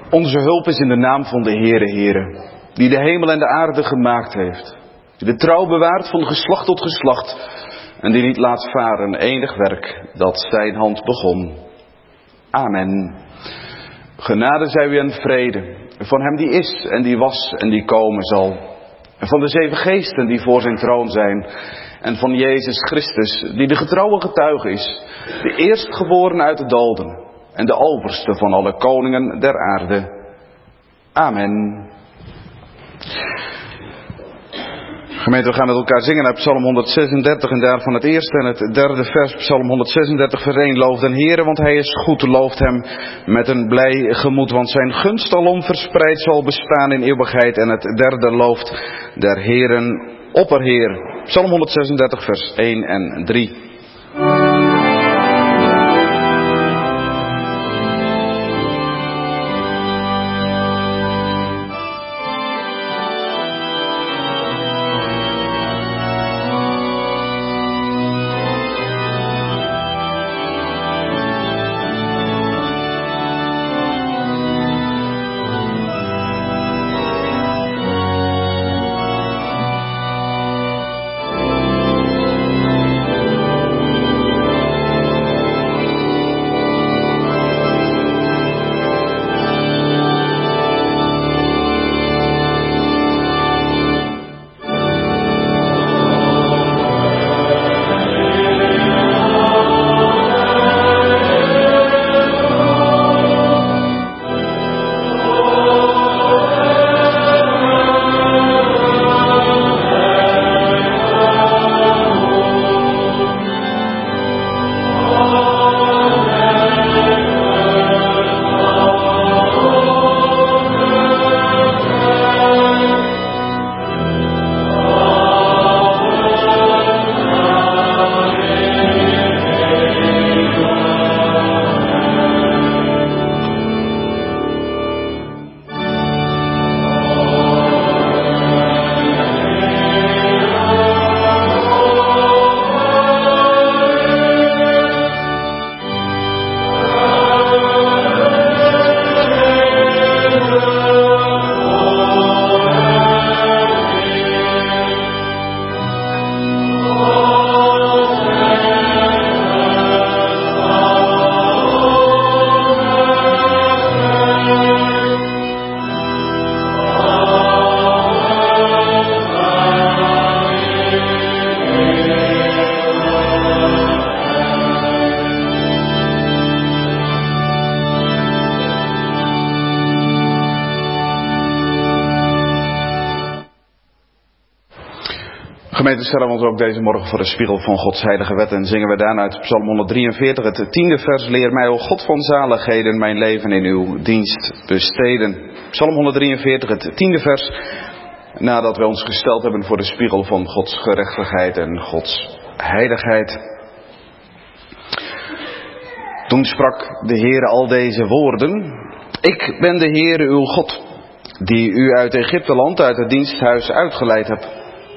Onze hulp is in de naam van de Heere, Heere, die de hemel en de aarde gemaakt heeft. Die de trouw bewaart van geslacht tot geslacht en die niet laat varen enig werk dat zijn hand begon. Amen. Genade zij u en vrede van hem die is en die was en die komen zal. En van de 7 geesten die voor zijn troon zijn. En van Jezus Christus die de getrouwe getuige is. De eerstgeboren uit de doden. En de overste van alle koningen der aarde. Amen. Gemeente, we gaan met elkaar zingen uit Psalm 136 en daarvan het eerste en het derde vers, Psalm 136 vers 1. Loof den Heere, want hij is goed. Looft hem met een blij gemoed, want zijn gunst alom verspreid zal bestaan in eeuwigheid. En het derde looft der Heeren opperheer. Psalm 136 vers 1 en 3. Gemeente, stellen we ons ook deze morgen voor de spiegel van Gods heilige wet en zingen we daarna uit Psalm 143, het 10e vers. Leer mij, o God van zaligheden, mijn leven in uw dienst besteden. Psalm 143, het 10e vers. Nadat wij ons gesteld hebben voor de spiegel van Gods gerechtigheid en Gods heiligheid. Toen sprak de Heere al deze woorden. Ik ben de Heere uw God, die u uit Egypteland, uit het diensthuis uitgeleid hebt.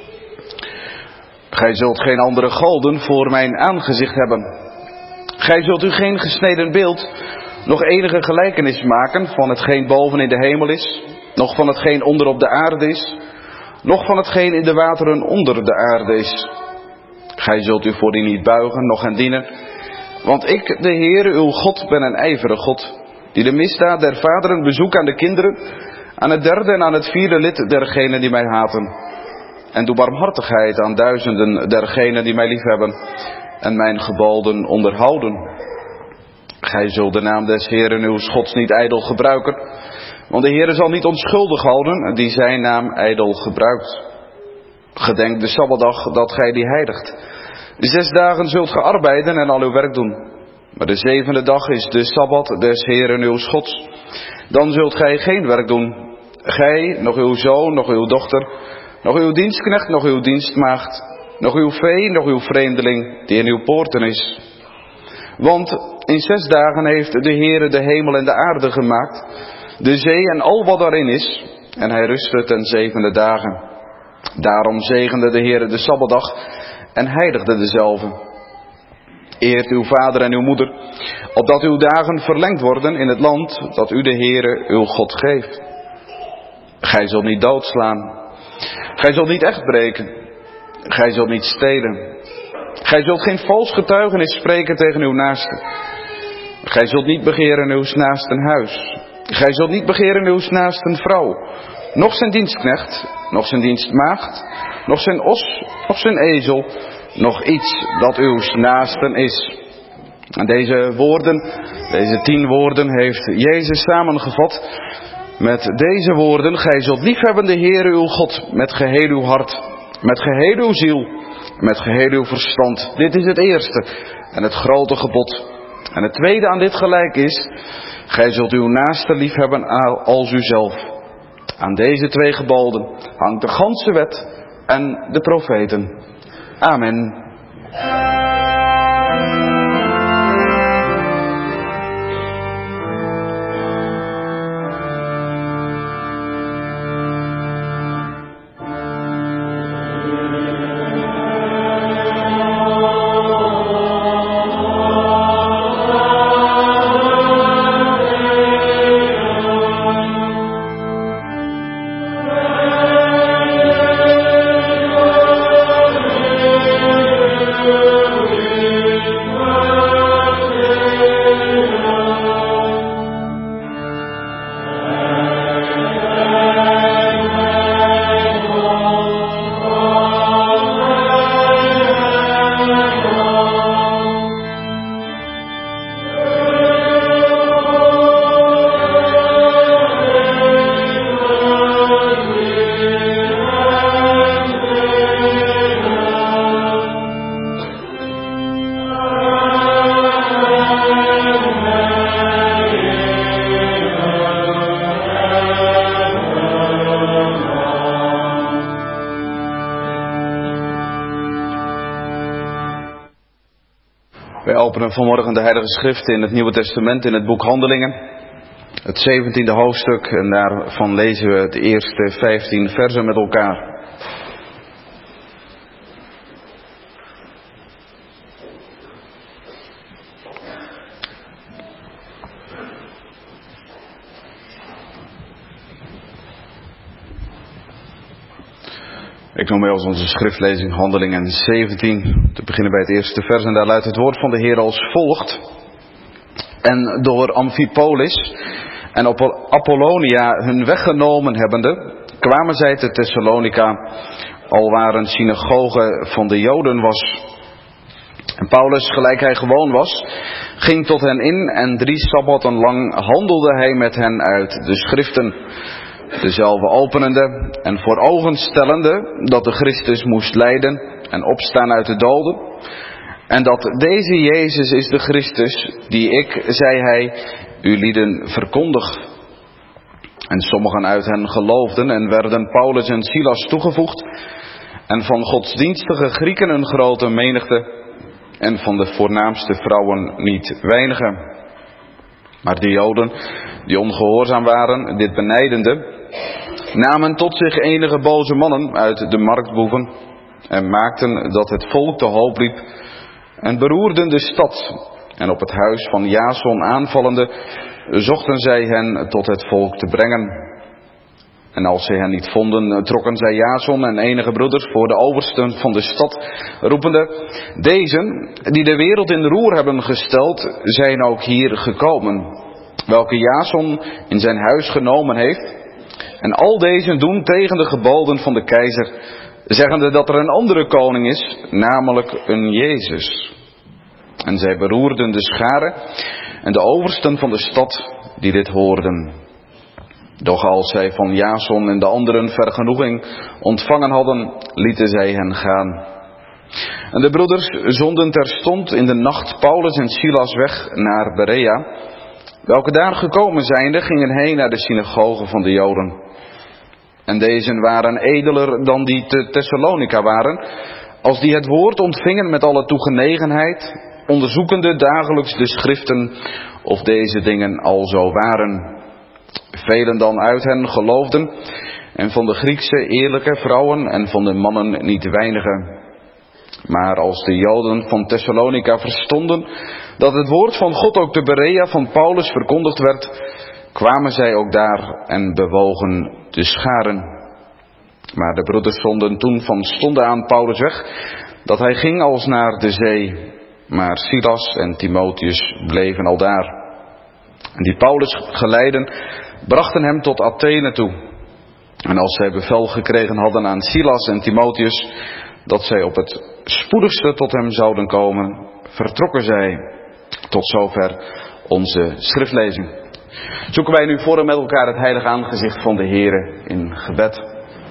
Gij zult geen andere goden voor mijn aangezicht hebben. Gij zult u geen gesneden beeld, nog enige gelijkenis maken van hetgeen boven in de hemel is, nog van hetgeen onder op de aarde is, nog van hetgeen in de wateren onder de aarde is. Gij zult u voor die niet buigen, noch hen dienen, want ik, de Heere uw God, ben een ijverig God, die de misdaad der vaderen bezoekt aan de kinderen, aan het derde en aan het vierde lid dergenen die mij haten. En doe barmhartigheid aan duizenden dergenen die mij liefhebben en mijn geboden onderhouden. Gij zult de naam des Heeren uw Gods niet ijdel gebruiken, want de Heere zal niet onschuldig houden die zijn naam ijdel gebruikt. Gedenk de Sabbatdag dat gij die heiligt. 6 dagen zult ge arbeiden en al uw werk doen. Maar de 7e dag is de Sabbat des Heeren uw Gods. Dan zult gij geen werk doen. Gij, nog uw zoon, nog uw dochter, nog uw dienstknecht, nog uw dienstmaagd, nog uw vee, nog uw vreemdeling die in uw poorten is. Want in 6 dagen heeft de Heere de hemel en de aarde gemaakt, de zee en al wat daarin is, en hij rustte ten 7e dagen. Daarom zegende de Heere de Sabbatdag en heiligde dezelve. Eert uw vader en uw moeder, opdat uw dagen verlengd worden in het land dat u de Heere uw God geeft. Gij zult niet doodslaan. Gij zult niet echt breken. Gij zult niet stelen. Gij zult geen vals getuigenis spreken tegen uw naaste. Gij zult niet begeren uw naasten huis. Gij zult niet begeren uw naasten vrouw, noch zijn dienstknecht, noch zijn dienstmaagd, noch zijn os, noch zijn ezel, nog iets dat uw naasten is. En deze woorden, deze 10 woorden heeft Jezus samengevat met deze woorden: gij zult liefhebben de Heere uw God met geheel uw hart, met geheel uw ziel, met geheel uw verstand. Dit is het eerste en het grote gebod. En het tweede aan dit gelijk is: gij zult uw naaste liefhebben als uzelf. Aan deze 2 geboden hangt de ganse wet en de profeten. Amen. Wij openen vanmorgen de Heilige Schrift in het Nieuwe Testament in het boek Handelingen, het 17e hoofdstuk, en daarvan lezen we de eerste 15 versen met elkaar. Ik noem als onze schriftlezing Handelingen 17, te beginnen bij het eerste vers, en daar luidt het woord van de Heer als volgt. En door Amphipolis en Apollonia hun weggenomen hebbende, kwamen zij te Thessalonica, alwaar een synagoge van de Joden was. En Paulus, gelijk hij gewoon was, ging tot hen in en 3 sabbatten lang handelde hij met hen uit de schriften, dezelfde openende en voor ogen stellende dat de Christus moest lijden en opstaan uit de doden. En dat deze Jezus is de Christus, die ik, zei hij, u lieden verkondig. En sommigen uit hen geloofden en werden Paulus en Silas toegevoegd. En van godsdienstige Grieken een grote menigte. En van de voornaamste vrouwen niet weinige. Maar de Joden, die ongehoorzaam waren, dit benijdende, namen tot zich enige boze mannen uit de marktboeven en maakten dat het volk te hoop liep en beroerden de stad. En op het huis van Jason aanvallende zochten zij hen tot het volk te brengen. En als zij hen niet vonden, trokken zij Jason en enige broeders voor de oversten van de stad, roepende: deze, die de wereld in roer hebben gesteld, zijn ook hier gekomen, welke Jason in zijn huis genomen heeft. En al deze doen tegen de geboden van de keizer, zeggende dat er een andere koning is, namelijk een Jezus. En zij beroerden de scharen en de oversten van de stad die dit hoorden. Doch als zij van Jason en de anderen vergenoeging ontvangen hadden, lieten zij hen gaan. En de broeders zonden terstond in de nacht Paulus en Silas weg naar Berea, welke daar gekomen zijnde gingen heen naar de synagoge van de Joden. En deze waren edeler dan die te Thessalonica waren, als die het woord ontvingen met alle toegenegenheid, onderzoekende dagelijks de schriften of deze dingen alzo waren. Velen dan uit hen geloofden, en van de Griekse eerlijke vrouwen en van de mannen niet weinige. Maar als de Joden van Thessalonica verstonden dat het woord van God ook te Berea van Paulus verkondigd werd, kwamen zij ook daar en bewogen de scharen. Maar de broeders zonden toen van stonden aan Paulus weg, dat hij ging als naar de zee. Maar Silas en Timotheus bleven aldaar. En die Paulus geleidden, brachten hem tot Athene toe. En als zij bevel gekregen hadden aan Silas en Timotheus dat zij op het spoedigste tot hem zouden komen, vertrokken zij. Tot zover onze schriftlezing. Zoeken wij nu voor en met elkaar het heilige aangezicht van de Heere in gebed.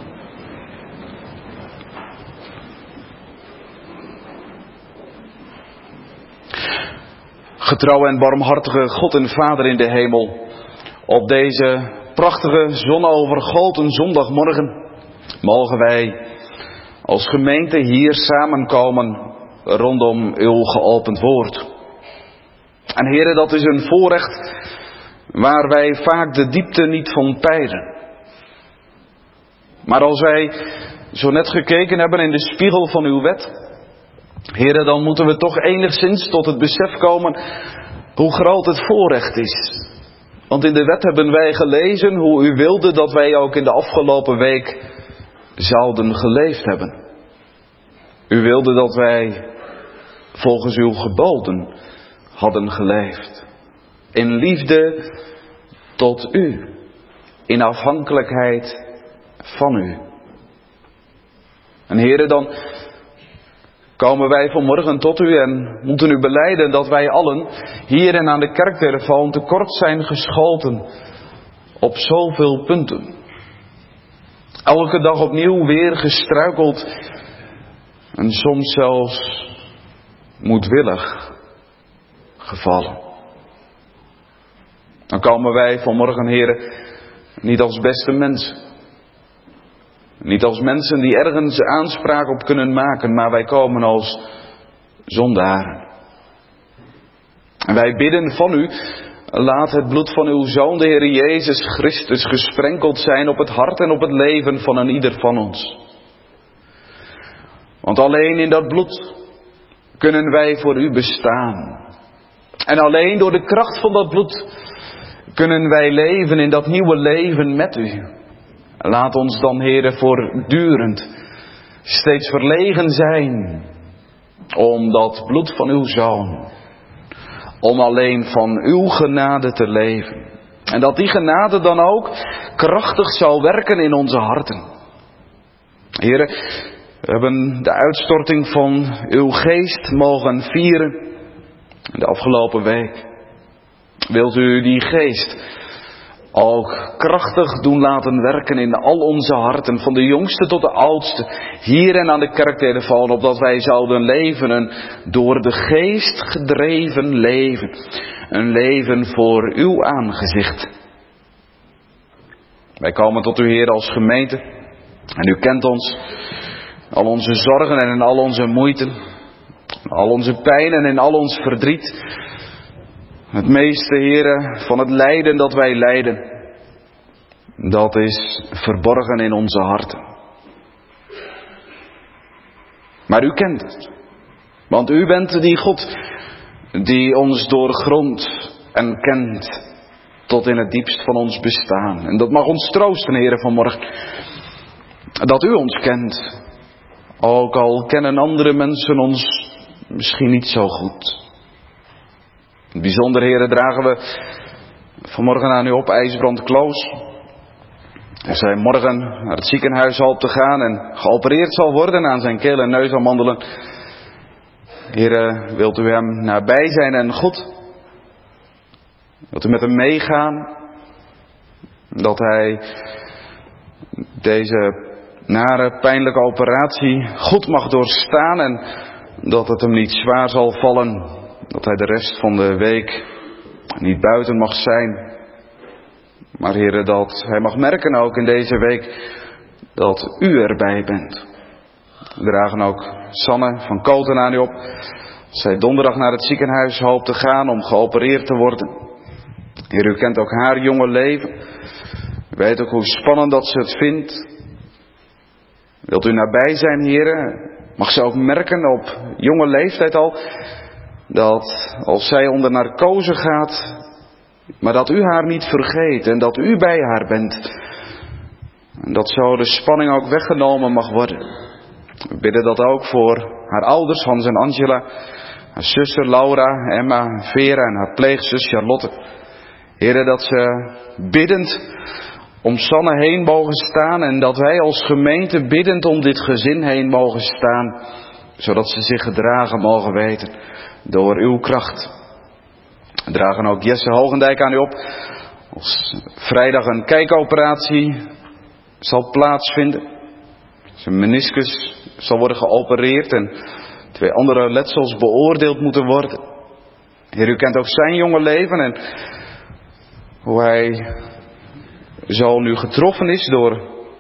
Getrouwe en barmhartige God en Vader in de hemel, op deze prachtige zonovergoten zondagmorgen mogen wij als gemeente hier samenkomen rondom uw geopend woord. En Heere, dat is een voorrecht waar wij vaak de diepte niet van peilen. Maar als wij zo net gekeken hebben in de spiegel van uw wet, Heere, dan moeten we toch enigszins tot het besef komen hoe groot het voorrecht is. Want in de wet hebben wij gelezen hoe u wilde dat wij ook in de afgelopen week zouden geleefd hebben. U wilde dat wij volgens uw geboden hadden geleefd. In liefde tot u. In afhankelijkheid van u. En Heere, dan komen wij vanmorgen tot u en moeten u belijden dat wij allen hier en aan de kerktelefoon tekort zijn geschoten op zoveel punten. Elke dag opnieuw weer gestruikeld en soms zelfs moedwillig gevallen. Dan komen wij vanmorgen, Heere, niet als beste mensen. Niet als mensen die ergens aanspraak op kunnen maken, maar wij komen als zondaren. En wij bidden van u, laat het bloed van uw Zoon, de Heer Jezus Christus, gesprenkeld zijn op het hart en op het leven van een ieder van ons. Want alleen in dat bloed kunnen wij voor u bestaan. En alleen door de kracht van dat bloed kunnen wij leven in dat nieuwe leven met u. Laat ons dan, Heere, voortdurend steeds verlegen zijn om dat bloed van uw Zoon. Om alleen van uw genade te leven. En dat die genade dan ook krachtig zal werken in onze harten. Heere, we hebben de uitstorting van uw geest mogen vieren de afgelopen week. Wilt u die geest ook krachtig doen laten werken in al onze harten, van de jongste tot de oudste, hier en aan de kerktelefoon, opdat wij zouden leven een door de geest gedreven leven. Een leven voor uw aangezicht. Wij komen tot u, Heer, als gemeente. En u kent ons. Al onze zorgen en al onze moeiten. Al onze pijnen en al ons verdriet. Het meeste, Heere, van het lijden dat wij lijden, dat is verborgen in onze harten. Maar u kent het. Want u bent die God die ons doorgrondt en kent tot in het diepst van ons bestaan. En dat mag ons troosten, Heere, vanmorgen. Dat u ons kent. Ook al kennen andere mensen ons misschien niet zo goed. In het bijzonder, Heere, dragen we vanmorgen aan u op IJsbrand Kloos. Als hij morgen naar het ziekenhuis hoopt te gaan en geopereerd zal worden aan zijn keel- en neusamandelen. Heere, wilt u hem nabij zijn en goed? Wilt u met hem meegaan? Dat hij deze nare, pijnlijke operatie goed mag doorstaan en dat het hem niet zwaar zal vallen. Dat hij de rest van de week niet buiten mag zijn. Maar Heere, dat hij mag merken ook in deze week dat u erbij bent. We dragen ook Sanne van Koten aan u op. Zij donderdag naar het ziekenhuis hoopt te gaan om geopereerd te worden. Heer, u kent ook haar jonge leven. U weet ook hoe spannend dat ze het vindt. Wilt u nabij zijn, Heere? Mag ze ook merken op jonge leeftijd al, dat als zij onder narcose gaat, maar dat u haar niet vergeet en dat u bij haar bent. En dat zo de spanning ook weggenomen mag worden. We bidden dat ook voor haar ouders, Hans en Angela, haar zuster Laura, Emma, Vera en haar pleegzus Charlotte. Heren, dat ze biddend om Sanne heen mogen staan en dat wij als gemeente biddend om dit gezin heen mogen staan, zodat ze zich gedragen mogen weten door uw kracht. We dragen ook Jesse Hogendijk aan u op. Als vrijdag een kijkoperatie zal plaatsvinden. Zijn meniscus zal worden geopereerd en 2 andere letsels beoordeeld moeten worden. Heer, u kent ook zijn jonge leven en hoe hij zo nu getroffen is door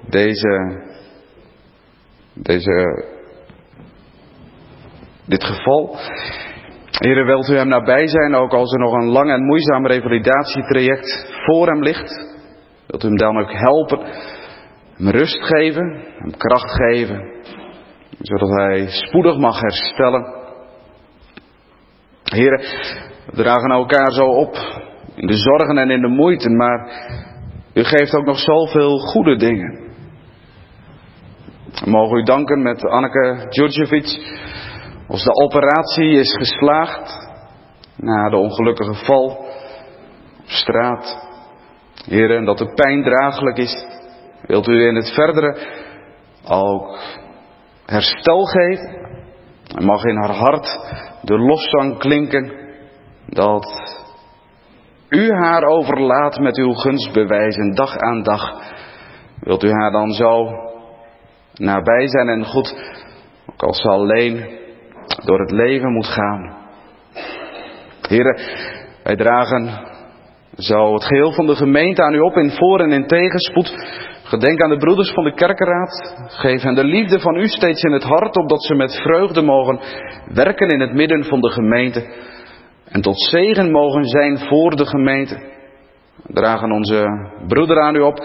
dit geval. Heer, wilt u hem nabij zijn, ook als er nog een lang en moeizaam revalidatietraject voor hem ligt. Wilt u hem dan ook helpen, hem rust geven, hem kracht geven, zodat hij spoedig mag herstellen. Heer, we dragen elkaar zo op in de zorgen en in de moeite, maar u geeft ook nog zoveel goede dingen. We mogen u danken met Anneke Djurdjevic, als de operatie is geslaagd na de ongelukkige val op straat. Heer, en dat de pijn draaglijk is, wilt u in het verdere ook herstel geven. En mag in haar hart de lofzang klinken dat u haar overlaat met uw gunstbewijzen dag aan dag. Wilt u haar dan zo nabij zijn en goed, ook als ze alleen door het leven moet gaan. Heren, wij dragen zo het geheel van de gemeente aan u op in voor- en in tegenspoed. Gedenk aan de broeders van de kerkenraad. Geef hen de liefde van u steeds in het hart, opdat ze met vreugde mogen werken in het midden van de gemeente. En tot zegen mogen zijn voor de gemeente. We dragen onze broeder aan u op,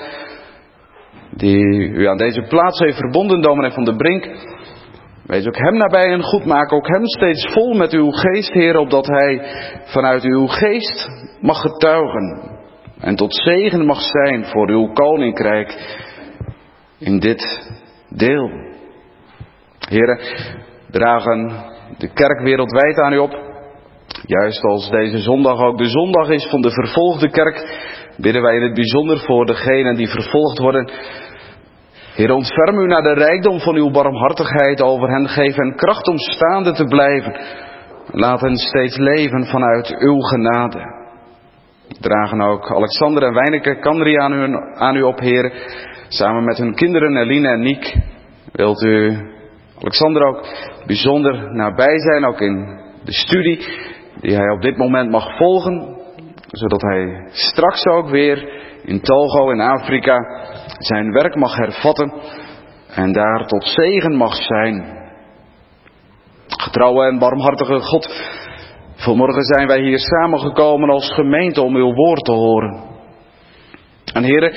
die u aan deze plaats heeft verbonden, dominee van de Brink. Wees ook hem nabij en goed, maak ook hem steeds vol met uw geest, Heer, opdat hij vanuit uw geest mag getuigen. En tot zegen mag zijn voor uw koninkrijk in dit deel. Heren, dragen de kerk wereldwijd aan u op. Juist als deze zondag ook de zondag is van de vervolgde kerk, bidden wij in het bijzonder voor degenen die vervolgd worden. Heer, ontferm u naar de rijkdom van uw barmhartigheid over hen. Geef hen kracht om staande te blijven. Laat hen steeds leven vanuit uw genade. We dragen ook Alexander en Wijneke Kandri aan u op, Heer. Samen met hun kinderen Eline en Niek. Wilt u Alexander ook bijzonder nabij zijn, ook in de studie die hij op dit moment mag volgen. Zodat hij straks ook weer in Togo in Afrika zijn werk mag hervatten en daar tot zegen mag zijn. Getrouwe en barmhartige God, vanmorgen zijn wij hier samengekomen als gemeente om uw woord te horen. En heren,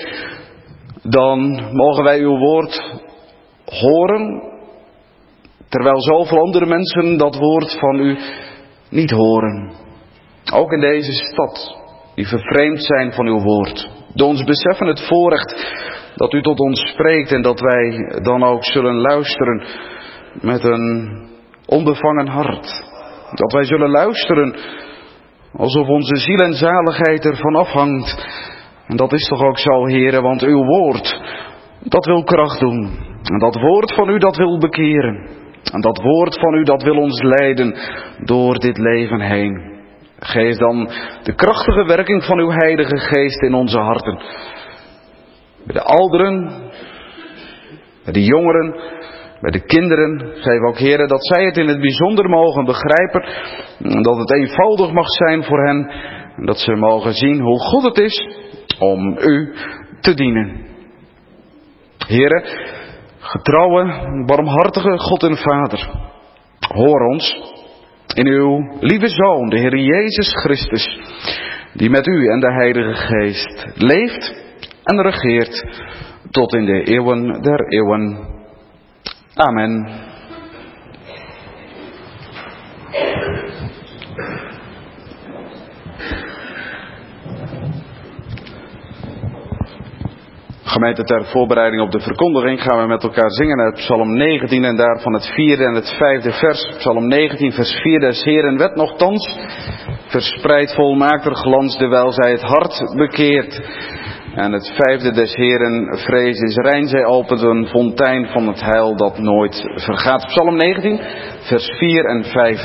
dan mogen wij uw woord horen, terwijl zoveel andere mensen dat woord van u niet horen. Ook in deze stad, die vervreemd zijn van uw woord. Door ons beseffen het voorrecht dat u tot ons spreekt en dat wij dan ook zullen luisteren met een onbevangen hart. Dat wij zullen luisteren alsof onze ziel en zaligheid ervan afhangt. En dat is toch ook zo, Heere, want uw woord, dat wil kracht doen. En dat woord van u, dat wil bekeren. En dat woord van u, dat wil ons leiden door dit leven heen. Geef dan de krachtige werking van uw Heilige Geest in onze harten. Bij de ouderen, bij de jongeren, bij de kinderen. Geef ook, Heere, dat zij het in het bijzonder mogen begrijpen. Dat het eenvoudig mag zijn voor hen. En dat ze mogen zien hoe goed het is om u te dienen. Heere, getrouwe, barmhartige God en Vader. Hoor ons in uw lieve Zoon, de Heer Jezus Christus, die met u en de Heilige Geest leeft en regeert tot in de eeuwen der eeuwen. Amen. Gemeente, ter voorbereiding op de verkondiging gaan we met elkaar zingen uit Psalm 19 en daarvan het 4e en het 5e vers. Psalm 19 vers 4, des Heeren wet nochtans verspreidt volmaakt er glans, terwijl zij het hart bekeert. En het 5e, des Heeren vrees is rein, zij opent een fontein van het heil dat nooit vergaat. Psalm 19 vers 4 en 5.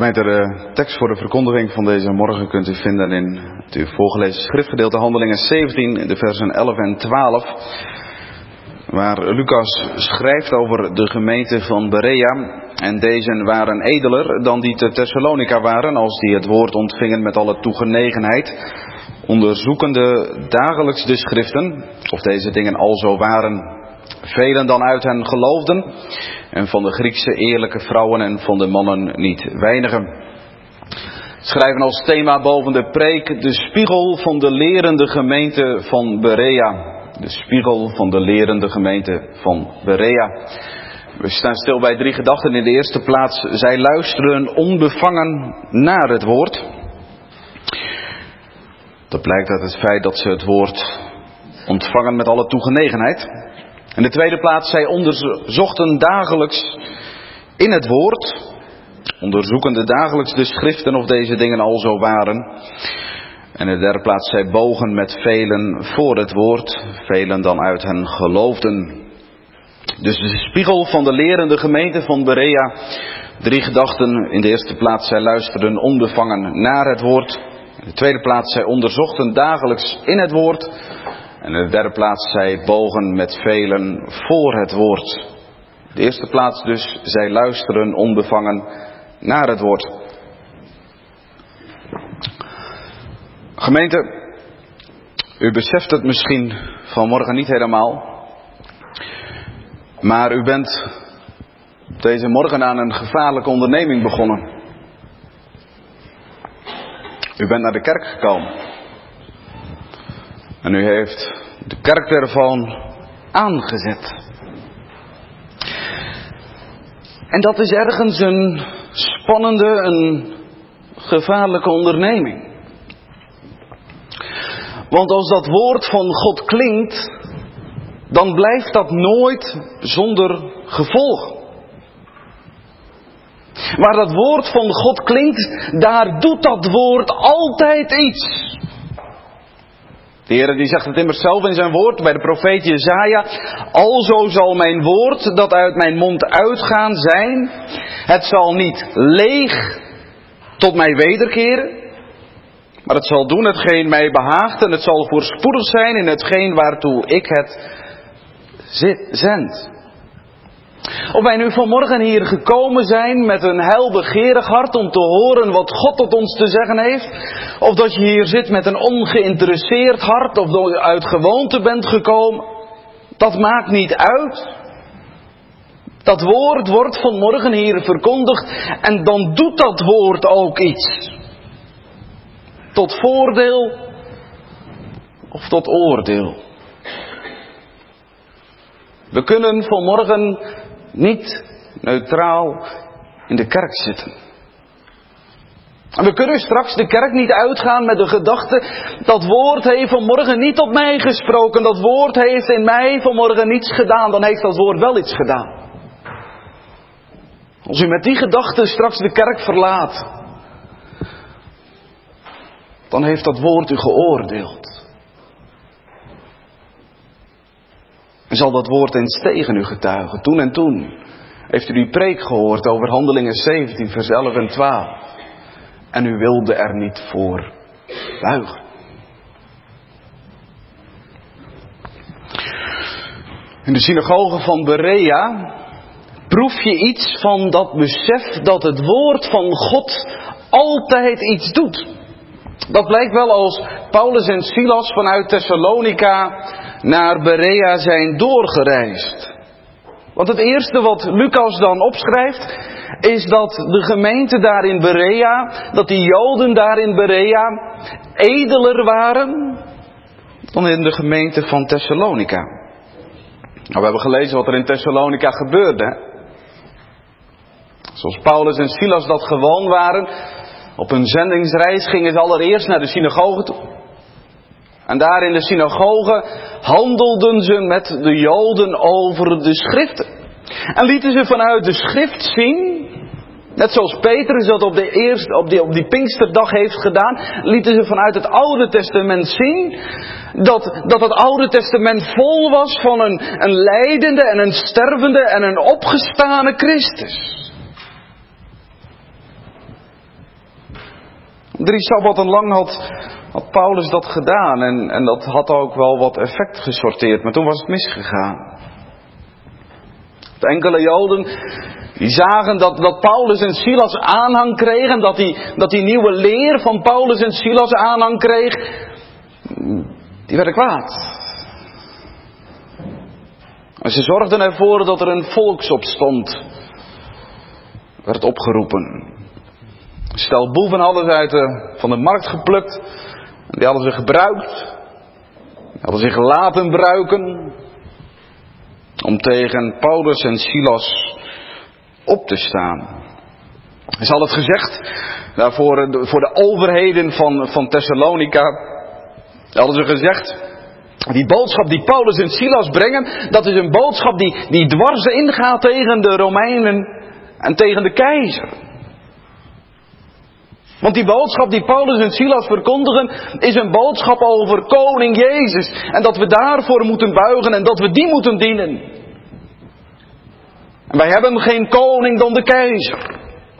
Gemeente, de tekst voor de verkondiging van deze morgen kunt u vinden in het u voorgelezen schriftgedeelte Handelingen 17, in de versen 11 en 12. Waar Lucas schrijft over de gemeente van Berea. En deze waren edeler dan die te Thessalonica waren, als die het woord ontvingen met alle toegenegenheid. Onderzoekende dagelijks de schriften, of deze dingen alzo waren. Velen dan uit hen geloofden, en van de Griekse eerlijke vrouwen en van de mannen niet weinigen. Schrijven als thema boven de preek de spiegel van de lerende gemeente van Berea. De spiegel van de lerende gemeente van Berea. We staan stil bij 3 gedachten. In de eerste plaats, zij luisteren onbevangen naar het woord. Dat blijkt uit het feit dat ze het woord ontvangen met alle toegenegenheid. In de tweede plaats, zij onderzochten dagelijks in het woord, onderzoekende dagelijks de schriften of deze dingen al zo waren. En in de derde plaats, zij bogen met velen voor het woord, velen dan uit hen geloofden. Dus de spiegel van de lerende gemeente van Berea, 3 gedachten. In de eerste plaats, zij luisterden onbevangen naar het woord. In de tweede plaats, zij onderzochten dagelijks in het woord. En in de derde plaats, zij bogen met velen voor het woord. De eerste plaats dus, zij luisteren onbevangen naar het woord. Gemeente, u beseft het misschien vanmorgen niet helemaal. Maar u bent deze morgen aan een gevaarlijke onderneming begonnen. U bent naar de kerk gekomen. En u heeft de kerktelefoon aangezet. En dat is ergens een spannende, een gevaarlijke onderneming. Want als dat woord van God klinkt, dan blijft dat nooit zonder gevolg. Waar dat woord van God klinkt, daar doet dat woord altijd iets. De Heer die zegt het immers zelf in zijn woord bij de profeet Jesaja. Alzo zal mijn woord dat uit mijn mond uitgaan zijn. Het zal niet leeg tot mij wederkeren. Maar het zal doen hetgeen mij behaagt. En het zal voorspoedig zijn in hetgeen waartoe ik het zend. Of wij nu vanmorgen hier gekomen zijn met een heilbegeerig hart om te horen wat God tot ons te zeggen heeft. Of dat je hier zit met een ongeïnteresseerd hart of dat je uit gewoonte bent gekomen. Dat maakt niet uit. Dat woord wordt vanmorgen hier verkondigd en dan doet dat woord ook iets. Tot voordeel of tot oordeel. We kunnen vanmorgen niet neutraal in de kerk zitten. En we kunnen straks de kerk niet uitgaan met de gedachte, dat woord heeft vanmorgen niet op mij gesproken, dat woord heeft in mij vanmorgen niets gedaan, dan heeft dat woord wel iets gedaan. Als u met die gedachte straks de kerk verlaat, dan heeft dat woord u geoordeeld. En zal dat woord eens tegen u getuigen. Toen en toen heeft u die preek gehoord over Handelingen 17 vers 11 en 12. En u wilde er niet voor buigen. In de synagoge van Berea proef je iets van dat besef dat het woord van God altijd iets doet. Dat blijkt wel als Paulus en Silas vanuit Thessalonica naar Berea zijn doorgereisd. Want het eerste wat Lucas dan opschrijft, is dat de gemeente daar in Berea, dat die Joden daar in Berea edeler waren dan in de gemeente van Thessalonica. Nou, we hebben gelezen wat er in Thessalonica gebeurde. Hè? Zoals Paulus en Silas dat gewoon waren, op hun zendingsreis gingen ze allereerst naar de synagoge toe. En daar in de synagoge handelden ze met de Joden over de schriften. En lieten ze vanuit de schrift zien, net zoals Petrus dat op die Pinksterdag heeft gedaan, lieten ze vanuit het Oude Testament zien dat het Oude Testament vol was van een lijdende en een stervende en een opgestane Christus. 3 sabbatten lang had Paulus dat gedaan. En dat had ook wel wat effect gesorteerd. Maar toen was het misgegaan. Enkele Joden die zagen dat Paulus en Silas aanhang kregen. Dat die nieuwe leer van Paulus en Silas aanhang kreeg. Die werden kwaad. En ze zorgden ervoor dat er een volksopstand werd opgeroepen. Stel boeven hadden ze van de markt geplukt. En die hadden ze gebruikt. Die hadden zich laten bruiken. Om tegen Paulus en Silas op te staan. Ze hadden het gezegd. Voor de overheden van Thessalonica. Hadden ze gezegd. Die boodschap die Paulus en Silas brengen. Dat is een boodschap die dwars ingaat tegen de Romeinen. En tegen de keizer. Want die boodschap die Paulus en Silas verkondigen is een boodschap over koning Jezus. En dat we daarvoor moeten buigen en dat we die moeten dienen. En wij hebben geen koning dan de keizer.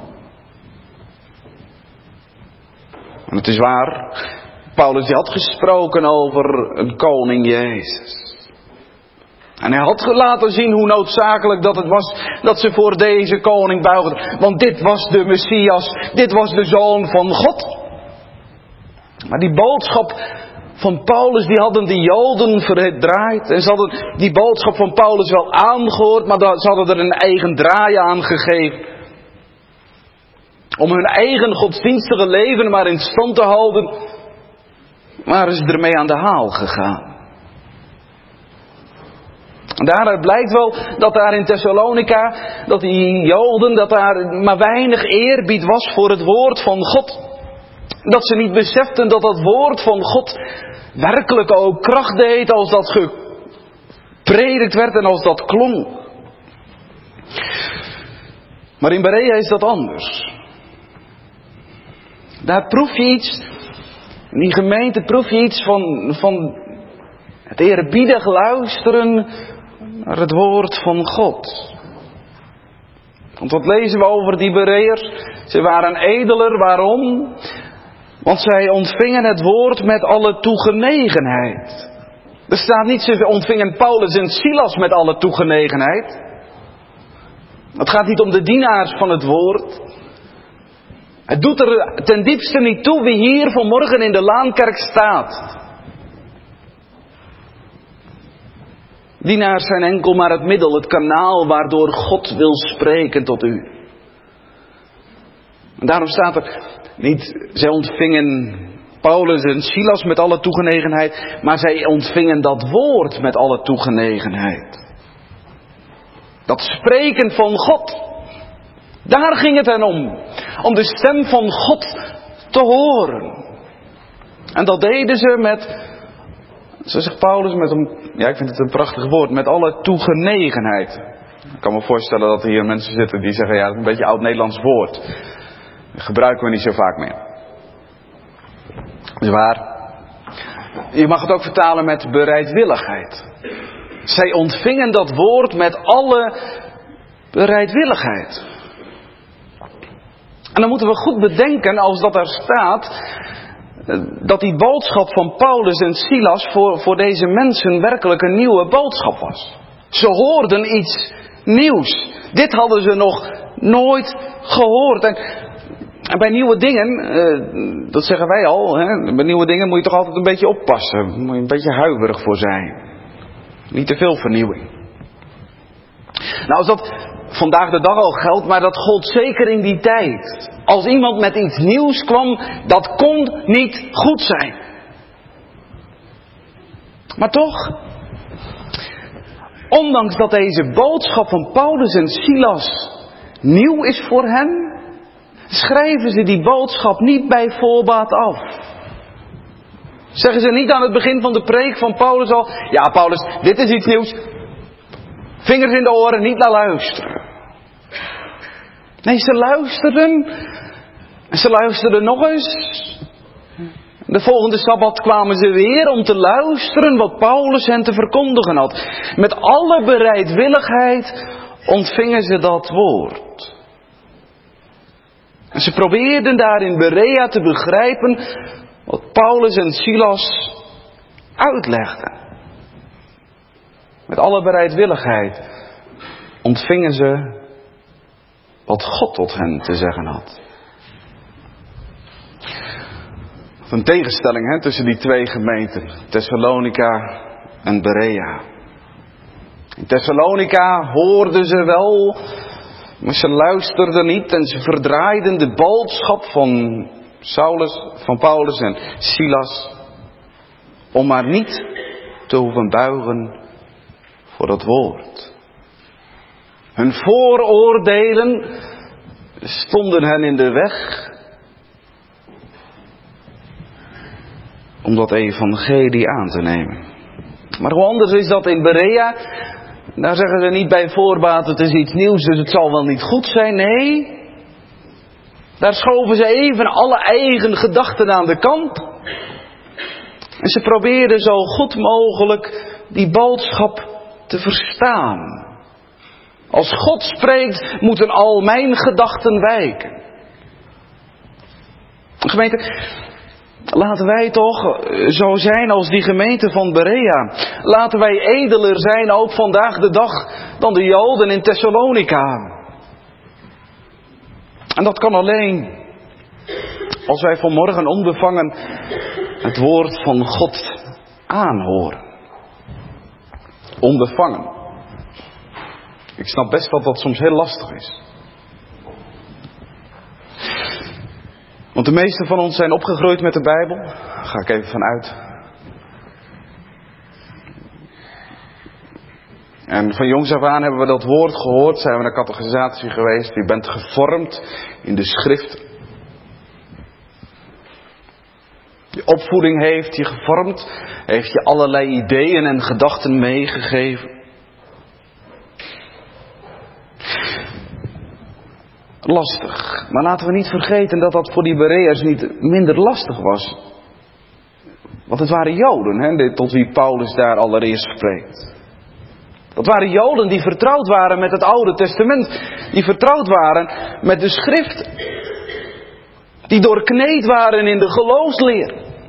En het is waar, Paulus die had gesproken over een koning Jezus. En hij had laten zien hoe noodzakelijk dat het was dat ze voor deze koning buigden. Want dit was de Messias, dit was de Zoon van God. Maar die boodschap van Paulus, die hadden die Joden verdraaid. En ze hadden die boodschap van Paulus wel aangehoord, maar ze hadden er een eigen draai aan gegeven. Om hun eigen godsdienstige leven maar in stand te houden, waren ze ermee aan de haal gegaan. En daaruit blijkt wel dat daar in Thessalonica, dat die Joden, dat daar maar weinig eerbied was voor het woord van God. Dat ze niet beseften dat dat woord van God werkelijk ook kracht deed als dat gepredikt werd en als dat klonk. Maar in Berea is dat anders. Daar proef je iets, in die gemeente proef je iets van het eerbiedig luisteren naar het woord van God. Want wat lezen we over die Bereërs? Ze waren edeler, waarom? Want zij ontvingen het woord met alle toegenegenheid. Er staat niet, ze ontvingen Paulus en Silas met alle toegenegenheid. Het gaat niet om de dienaars van het woord. Het doet er ten diepste niet toe wie hier vanmorgen in de Laankerk staat. Dienaars zijn enkel maar het middel, het kanaal waardoor God wil spreken tot u. En daarom staat er niet, zij ontvingen Paulus en Silas met alle toegenegenheid, maar zij ontvingen dat woord met alle toegenegenheid. Dat spreken van God. Daar ging het hen om de stem van God te horen. En dat deden ze met, zo zegt Paulus, ik vind het een prachtig woord, met alle toegenegenheid. Ik kan me voorstellen dat er hier mensen zitten die zeggen, ja, dat is een beetje een oud-Nederlands woord. Dat gebruiken we niet zo vaak meer. Dat is waar. Je mag het ook vertalen met bereidwilligheid. Zij ontvingen dat woord met alle bereidwilligheid. En dan moeten we goed bedenken, als dat daar staat, dat die boodschap van Paulus en Silas voor deze mensen werkelijk een nieuwe boodschap was. Ze hoorden iets nieuws. Dit hadden ze nog nooit gehoord. En bij nieuwe dingen, dat zeggen wij al, hè, bij nieuwe dingen moet je toch altijd een beetje oppassen. Daar moet je een beetje huiverig voor zijn. Niet te veel vernieuwing. Nou, als dat vandaag de dag al geldt, maar dat gold zeker in die tijd. Als iemand met iets nieuws kwam, dat kon niet goed zijn. Maar toch, ondanks dat deze boodschap van Paulus en Silas nieuw is voor hen, schrijven ze die boodschap niet bij voorbaat af. Zeggen ze niet aan het begin van de preek van Paulus al, ja Paulus, dit is iets nieuws. Vingers in de oren, niet naar luisteren. Nee, ze luisterden. En ze luisterden nog eens. De volgende Sabbat kwamen ze weer om te luisteren wat Paulus hen te verkondigen had. Met alle bereidwilligheid ontvingen ze dat woord. En ze probeerden daar in Berea te begrijpen wat Paulus en Silas uitlegden. Met alle bereidwilligheid ontvingen ze wat God tot hen te zeggen had. Een tegenstelling tussen die twee gemeenten, Thessalonica en Berea. In Thessalonica hoorden ze wel, maar ze luisterden niet en ze verdraaiden de boodschap van Paulus en Silas, om maar niet te hoeven buigen voor dat woord. Hun vooroordelen stonden hen in de weg om dat evangelie aan te nemen. Maar hoe anders is dat in Berea? Daar zeggen ze niet bij voorbaat, het is iets nieuws, dus het zal wel niet goed zijn. Nee, daar schoven ze even alle eigen gedachten aan de kant. En ze probeerden zo goed mogelijk die boodschap te verstaan. Als God spreekt, moeten al mijn gedachten wijken. Gemeente, laten wij toch zo zijn als die gemeente van Berea. Laten wij edeler zijn ook vandaag de dag dan de Joden in Thessalonica. En dat kan alleen als wij vanmorgen onbevangen het woord van God aanhoren. Onbevangen. Ik snap best dat dat soms heel lastig is. Want de meesten van ons zijn opgegroeid met de Bijbel. Daar ga ik even vanuit. En van jongs af aan hebben we dat woord gehoord. Zijn we naar catechisatie geweest. Je bent gevormd in de schrift. Je opvoeding heeft je gevormd. Heeft je allerlei ideeën en gedachten meegegeven. Lastig. Maar laten we niet vergeten dat dat voor die Bereërs niet minder lastig was. Want het waren Joden, tot wie Paulus daar allereerst spreekt. Dat waren Joden die vertrouwd waren met het Oude Testament. Die vertrouwd waren met de schrift. Die doorkneed waren in de geloofsleer.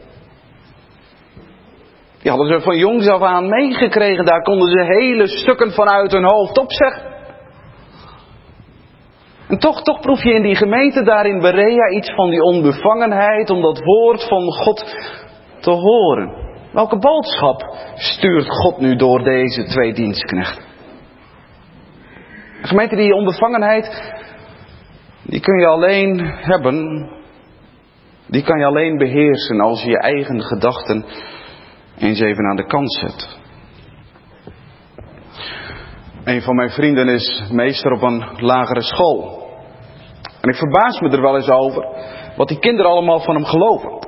Die hadden ze van jongs af aan meegekregen. Daar konden ze hele stukken vanuit hun hoofd opzeggen. En toch proef je in die gemeente daar in Berea iets van die onbevangenheid om dat woord van God te horen. Welke boodschap stuurt God nu door deze twee dienstknechten? Een gemeente, die onbevangenheid, die kun je alleen hebben, die kan je alleen beheersen als je je eigen gedachten eens even aan de kant zet. Een van mijn vrienden is meester op een lagere school. En ik verbaas me er wel eens over wat die kinderen allemaal van hem geloven.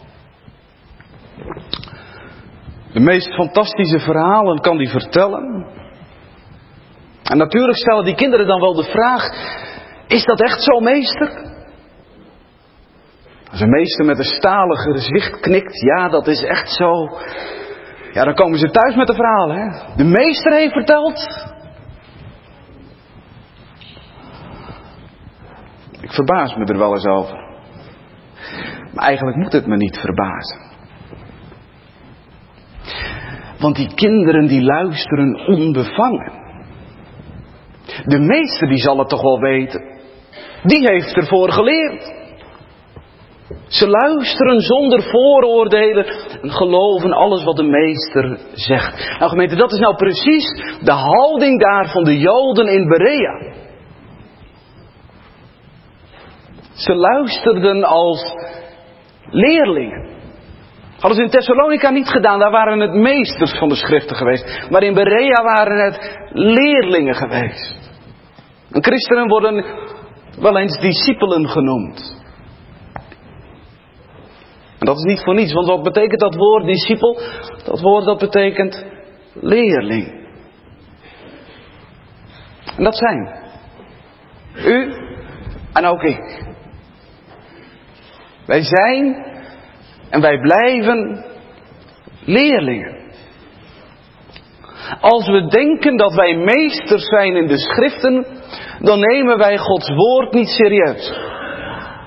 De meest fantastische verhalen kan hij vertellen. En natuurlijk stellen die kinderen dan wel de vraag: is dat echt zo, meester? Als een meester met een stalen gezicht knikt: ja, dat is echt zo. Ja, dan komen ze thuis met de verhalen. De meester heeft verteld. Ik verbaas me er wel eens over. Maar eigenlijk moet het me niet verbazen. Want die kinderen die luisteren onbevangen. De meester die zal het toch wel weten. Die heeft ervoor geleerd. Ze luisteren zonder vooroordelen en geloven alles wat de meester zegt. Nou gemeente, dat is nou precies de houding daar van de Joden in Berea. Ze luisterden als leerlingen. Hadden ze in Thessalonica niet gedaan, daar waren het meesters van de schriften geweest. Maar in Berea waren het leerlingen geweest. En christenen worden wel eens discipelen genoemd. En dat is niet voor niets, want wat betekent dat woord discipel? Dat woord dat betekent leerling. En dat zijn u en ook ik. Wij zijn en wij blijven leerlingen. Als we denken dat wij meesters zijn in de schriften, dan nemen wij Gods woord niet serieus.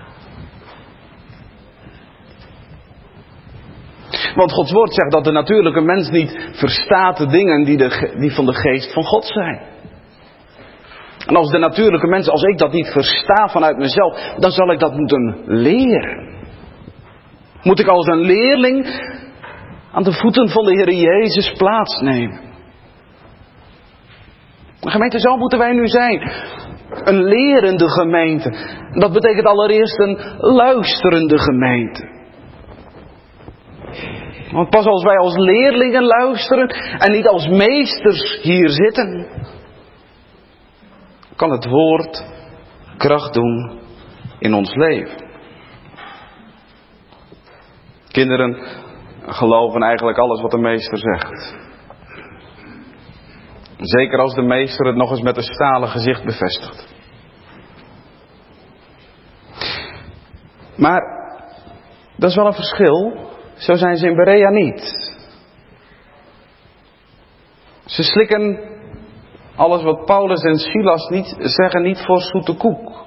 Want Gods woord zegt dat de natuurlijke mens niet verstaat de dingen die van de geest van God zijn. En als de natuurlijke mens, als ik dat niet versta vanuit mezelf, dan zal ik dat moeten leren. Moet ik als een leerling aan de voeten van de Heer Jezus plaatsnemen. De gemeente, zo moeten wij nu zijn. Een lerende gemeente. Dat betekent allereerst een luisterende gemeente. Want pas als wij als leerlingen luisteren en niet als meesters hier zitten, kan het woord kracht doen in ons leven. Kinderen geloven eigenlijk alles wat de meester zegt. Zeker als de meester het nog eens met een stalen gezicht bevestigt. Maar dat is wel een verschil. Zo zijn ze in Berea niet. Ze slikken alles wat Paulus en Silas zeggen niet voor zoete koek.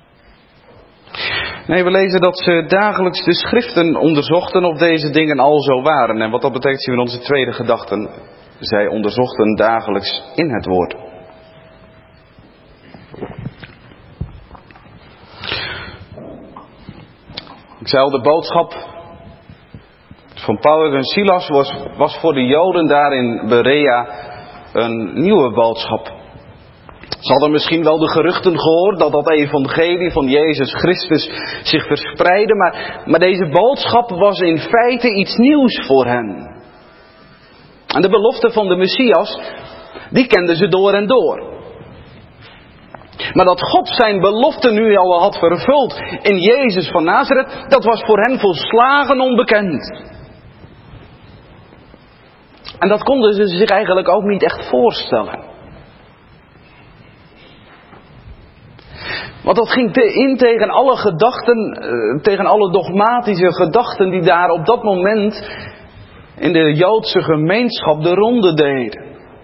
Nee, we lezen dat ze dagelijks de schriften onderzochten of deze dingen al zo waren. En wat dat betekent zien we in onze tweede gedachten. Zij onderzochten dagelijks in het woord. Ik zei al, de boodschap van Paulus en Silas was voor de Joden daar in Berea een nieuwe boodschap. Ze hadden misschien wel de geruchten gehoord dat dat evangelie van Jezus Christus zich verspreidde. Maar deze boodschap was in feite iets nieuws voor hen. En de belofte van de Messias, die kenden ze door en door. Maar dat God zijn belofte nu al had vervuld in Jezus van Nazareth, dat was voor hen volslagen onbekend. En dat konden ze zich eigenlijk ook niet echt voorstellen. Want dat ging in tegen alle gedachten, tegen alle dogmatische gedachten die daar op dat moment in de Joodse gemeenschap de ronde deden.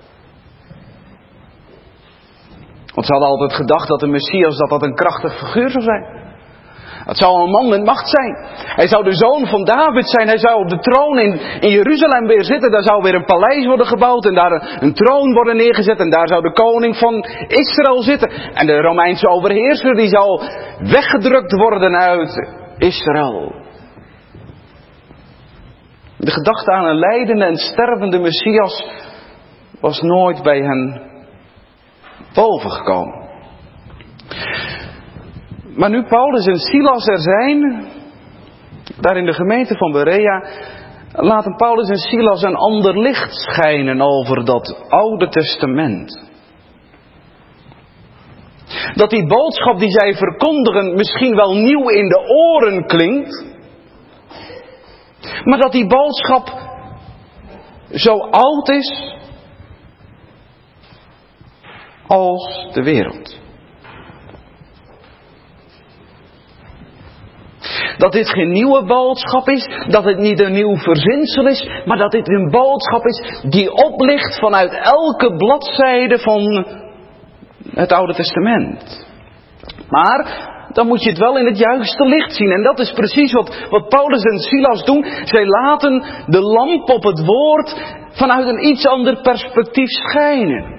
Want ze hadden altijd gedacht dat de Messias dat een krachtig figuur zou zijn. Het zou een man met macht zijn. Hij zou de zoon van David zijn. Hij zou op de troon in Jeruzalem weer zitten. Daar zou weer een paleis worden gebouwd. En daar een troon worden neergezet. En daar zou de koning van Israël zitten. En de Romeinse overheerser die zou weggedrukt worden uit Israël. De gedachte aan een lijdende en stervende Messias was nooit bij hen bovengekomen. Maar nu Paulus en Silas er zijn, daar in de gemeente van Berea, laten Paulus en Silas een ander licht schijnen over dat Oude Testament. Dat die boodschap die zij verkondigen misschien wel nieuw in de oren klinkt, maar dat die boodschap zo oud is als de wereld. Dat dit geen nieuwe boodschap is, dat het niet een nieuw verzinsel is, maar dat dit een boodschap is die oplicht vanuit elke bladzijde van het Oude Testament. Maar dan moet je het wel in het juiste licht zien. En dat is precies wat Paulus en Silas doen. Zij laten de lamp op het woord vanuit een iets ander perspectief schijnen.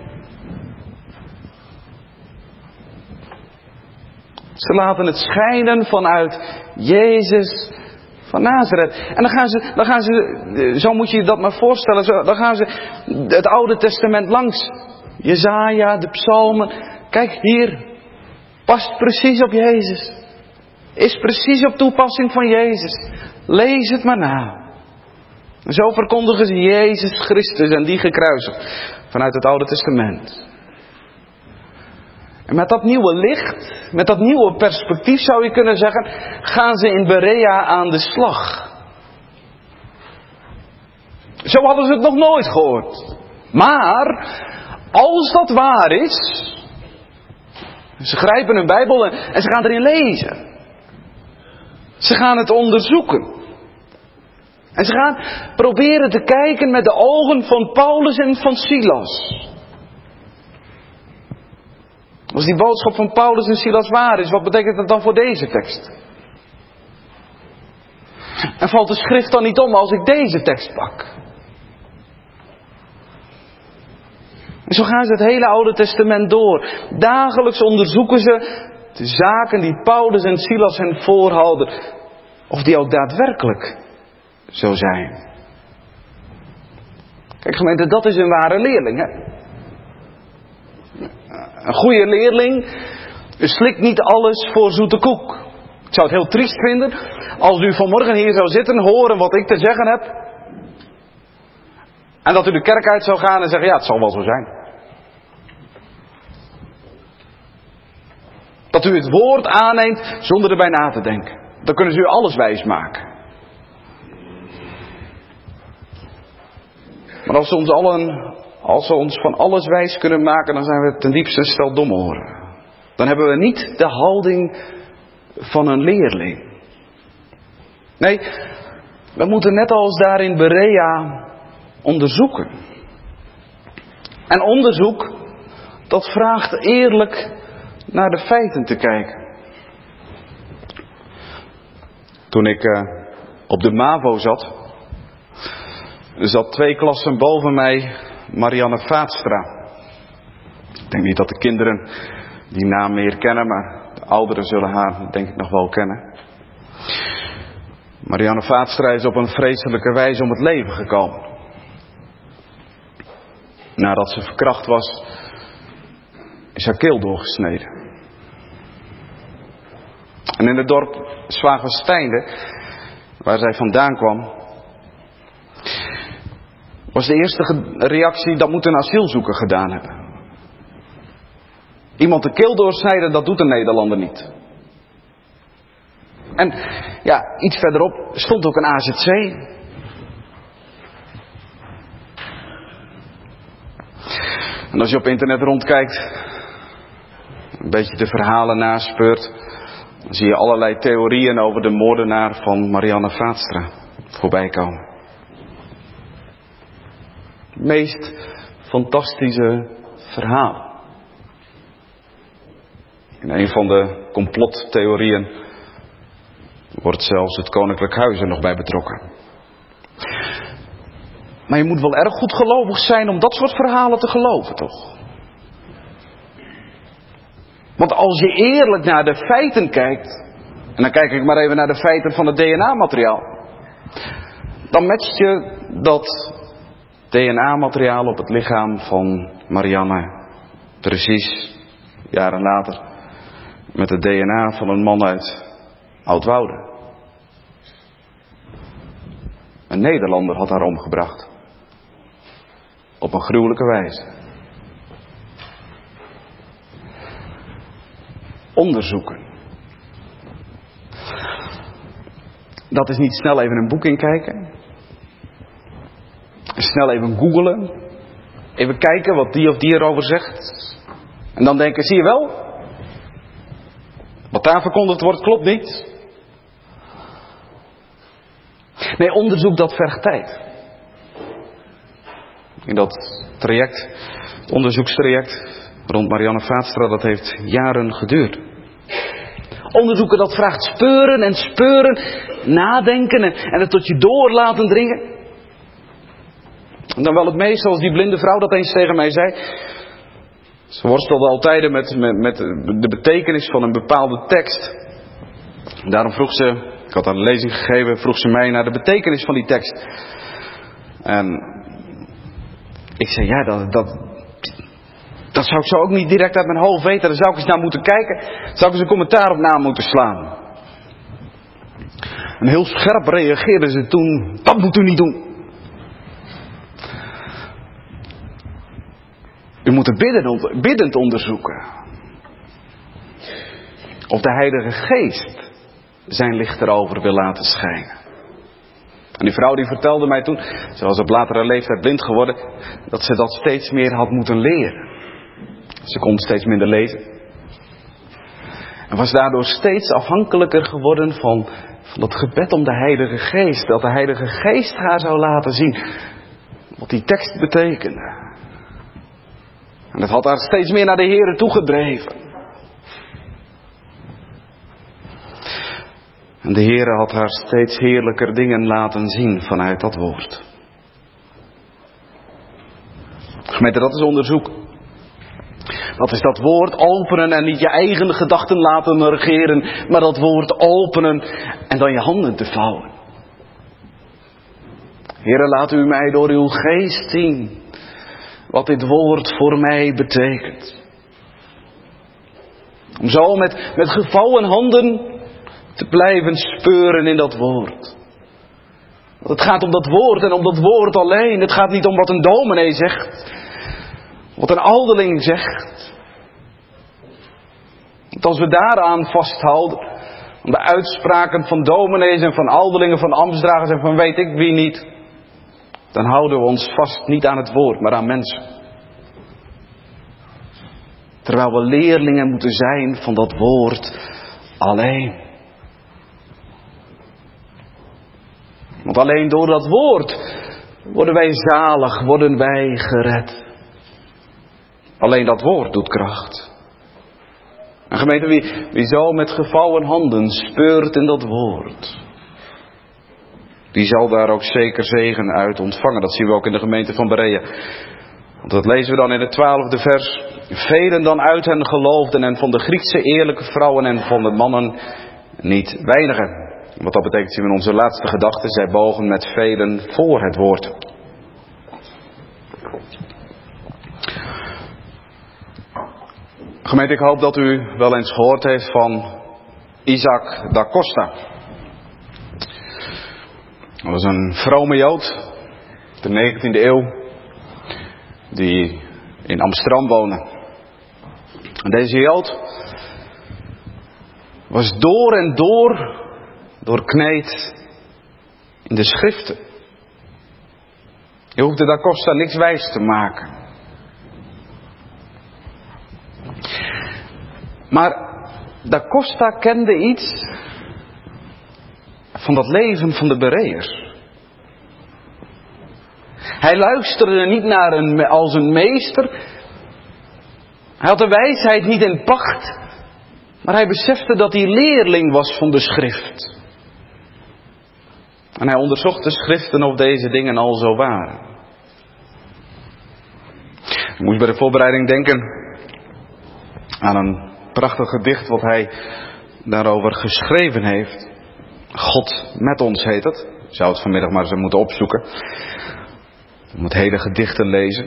Ze laten het schijnen vanuit Jezus van Nazareth. En dan gaan ze, zo moet je je dat maar voorstellen, dan gaan ze het Oude Testament langs. Jesaja, de psalmen. Kijk hier, past precies op Jezus. Is precies op toepassing van Jezus. Lees het maar na. En zo verkondigen ze Jezus Christus en die gekruisigd vanuit het Oude Testament. En met dat nieuwe licht, met dat nieuwe perspectief zou je kunnen zeggen, gaan ze in Berea aan de slag. Zo hadden ze het nog nooit gehoord. Maar, als dat waar is, ze grijpen hun Bijbel en ze gaan erin lezen. Ze gaan het onderzoeken. En ze gaan proberen te kijken met de ogen van Paulus en van Silas. Als die boodschap van Paulus en Silas waar is, wat betekent dat dan voor deze tekst? En valt de schrift dan niet om als ik deze tekst pak? En zo gaan ze het hele Oude Testament door. Dagelijks onderzoeken ze de zaken die Paulus en Silas hen voorhouden. Of die ook daadwerkelijk zo zijn. Kijk gemeente, dat is een ware leerling. Hè? Een goede leerling slikt niet alles voor zoete koek. Ik zou het heel triest vinden als u vanmorgen hier zou zitten, horen wat ik te zeggen heb. En dat u de kerk uit zou gaan en zeggen, ja, het zal wel zo zijn. Dat u het woord aanneemt zonder erbij na te denken. Dan kunnen ze u alles wijs maken. Maar als ze ons van alles wijs kunnen maken, dan zijn we ten diepste een stel domhoren. Dan hebben we niet de houding van een leerling. Nee, we moeten net als daar in Berea onderzoeken. En onderzoek, dat vraagt eerlijk naar de feiten te kijken. Toen ik op de MAVO zat 2 klassen boven mij Marianne Vaatstra. Ik denk niet dat de kinderen die naam meer kennen, maar de ouderen zullen haar denk ik nog wel kennen. Marianne Vaatstra is op een vreselijke wijze om het leven gekomen. Nadat ze verkracht was, is haar keel doorgesneden. En in het dorp Zwaagwesteinde, waar zij vandaan kwam, was de eerste reactie, dat moet een asielzoeker gedaan hebben. Iemand de keel doorsnijden, dat doet een Nederlander niet. En ja, iets verderop stond ook een AZC. En als je op internet rondkijkt, een beetje de verhalen naspeurt, dan zie je allerlei theorieën over de moordenaar van Marianne Vaatstra voorbij komen. Meest fantastische verhalen. In een van de complottheorieën wordt zelfs het Koninklijk Huis er nog bij betrokken. Maar je moet wel erg goed gelovig zijn om dat soort verhalen te geloven, toch? Want als je eerlijk naar de feiten kijkt, en dan kijk ik maar even naar de feiten van het DNA-materiaal, dan matcht je dat DNA-materiaal op het lichaam van Marianne precies jaren later met het DNA van een man uit Oudwoude. Een Nederlander had haar omgebracht. Op een gruwelijke wijze. Onderzoeken. Dat is niet snel even een boek inkijken. Snel even googlen. Even kijken wat die of die erover zegt. En dan denken, zie je wel? Wat daar verkondigd wordt klopt niet. Nee, onderzoek dat vergt tijd. In dat traject, het onderzoekstraject rond Marianne Vaatstra, dat heeft jaren geduurd. Onderzoeken dat vraagt speuren en speuren, nadenken en het tot je door laten dringen. En dan wel het meest, zoals die blinde vrouw dat eens tegen mij zei. Ze worstelde altijd met de betekenis van een bepaalde tekst. En daarom vroeg ze, ik had haar een lezing gegeven, vroeg ze mij naar de betekenis van die tekst. En ik zei, ja, dat zou ik zo ook niet direct uit mijn hoofd weten. Daar zou ik eens naar moeten kijken. Daar zou ik eens een commentaar op na moeten slaan. En heel scherp reageerde ze toen, dat moet u niet doen. U moet het biddend onderzoeken. Of de Heilige Geest zijn licht erover wil laten schijnen. En die vrouw die vertelde mij toen, ze was op latere leeftijd blind geworden, dat ze dat steeds meer had moeten leren. Ze kon steeds minder lezen. En was daardoor steeds afhankelijker geworden van dat gebed om de Heilige Geest. Dat de Heilige Geest haar zou laten zien wat die tekst betekende. En dat had haar steeds meer naar de Here toegedreven. En de Heere had haar steeds heerlijker dingen laten zien vanuit dat woord. Gemeente, dat is onderzoek. Dat is dat woord openen en niet je eigen gedachten laten regeren, maar dat woord openen en dan je handen te vouwen. Heere, laat u mij door uw geest zien wat dit woord voor mij betekent. Om zo met gevouwen handen te blijven speuren in dat woord. Want het gaat om dat woord en om dat woord alleen. Het gaat niet om wat een dominee zegt. Wat een ouderling zegt. Want als we daaraan vasthouden, aan de uitspraken van dominees en van ouderlingen, van ambtsdragers en van weet ik wie niet, dan houden we ons vast niet aan het woord, maar aan mensen. Terwijl we leerlingen moeten zijn van dat woord alleen. Want alleen door dat woord worden wij zalig, worden wij gered. Alleen dat woord doet kracht. En gemeente, wie zo met gevouwen handen speurt in dat woord, die zal daar ook zeker zegen uit ontvangen. Dat zien we ook in de gemeente van Berea. Want dat lezen we dan in het 12e vers. Velen dan uit hen geloofden en van de Griekse eerlijke vrouwen en van de mannen niet weinigen. Wat dat betekent zien we in onze laatste gedachte. Zij bogen met velen voor het woord. Gemeente, ik hoop dat u wel eens gehoord heeft van Isaac da Costa. Dat was een vrome Jood, de 19e eeuw, die in Amsterdam woonde. En deze Jood was door en door doorkneed in de schriften. Je hoefde da Costa niks wijs te maken. Maar da Costa kende iets van dat leven van de Bereërs. Hij luisterde niet naar als een meester. Hij had de wijsheid niet in pacht. Maar hij besefte dat hij leerling was van de schrift. En hij onderzocht de schriften of deze dingen al zo waren. Ik moest bij de voorbereiding denken aan een prachtig gedicht wat hij daarover geschreven heeft. God met ons heet het. Ik zou het vanmiddag maar eens moeten opzoeken. Je moet hele gedichten lezen.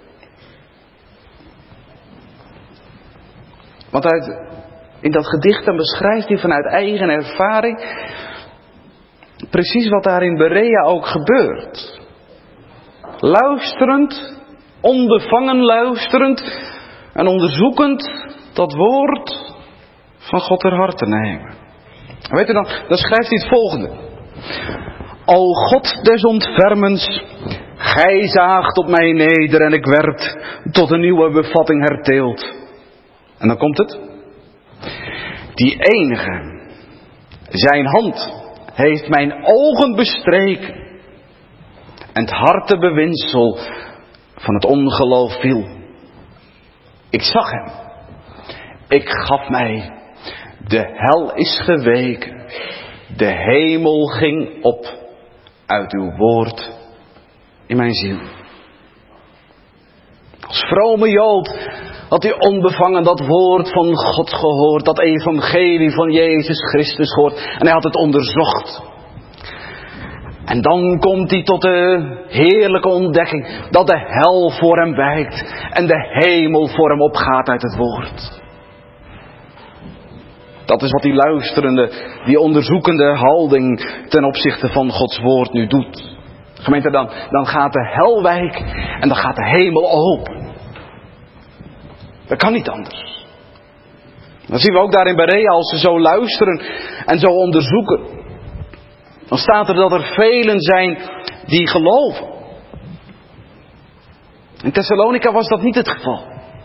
Want in dat gedicht dan beschrijft hij vanuit eigen ervaring precies wat daar in Berea ook gebeurt. Luisterend, onbevangen luisterend en onderzoekend dat woord van God ter harte nemen. En weet u dan schrijft hij het volgende. O God des ontfermens, gij zaagt op mij neder en ik werd tot een nieuwe bevatting herteeld. En dan komt het. Die enige, zijn hand heeft mijn ogen bestreken en het hartebewinsel van het ongeloof viel. Ik zag hem. Ik gaf mij. De hel is geweken. De hemel ging op uit uw woord in mijn ziel. Als vrome Jood had hij onbevangen dat woord van God gehoord. Dat evangelie van Jezus Christus gehoord. En hij had het onderzocht. En dan komt hij tot de heerlijke ontdekking dat de hel voor hem wijkt. En de hemel voor hem opgaat uit het woord. Dat is wat die luisterende, die onderzoekende houding ten opzichte van Gods woord nu doet. Gemeente, dan gaat de hel wijken en dan gaat de hemel open. Dat kan niet anders. Dan zien we ook daar in Berea, als ze zo luisteren en zo onderzoeken. Dan staat er dat er velen zijn die geloven. In Thessalonica was dat niet het geval.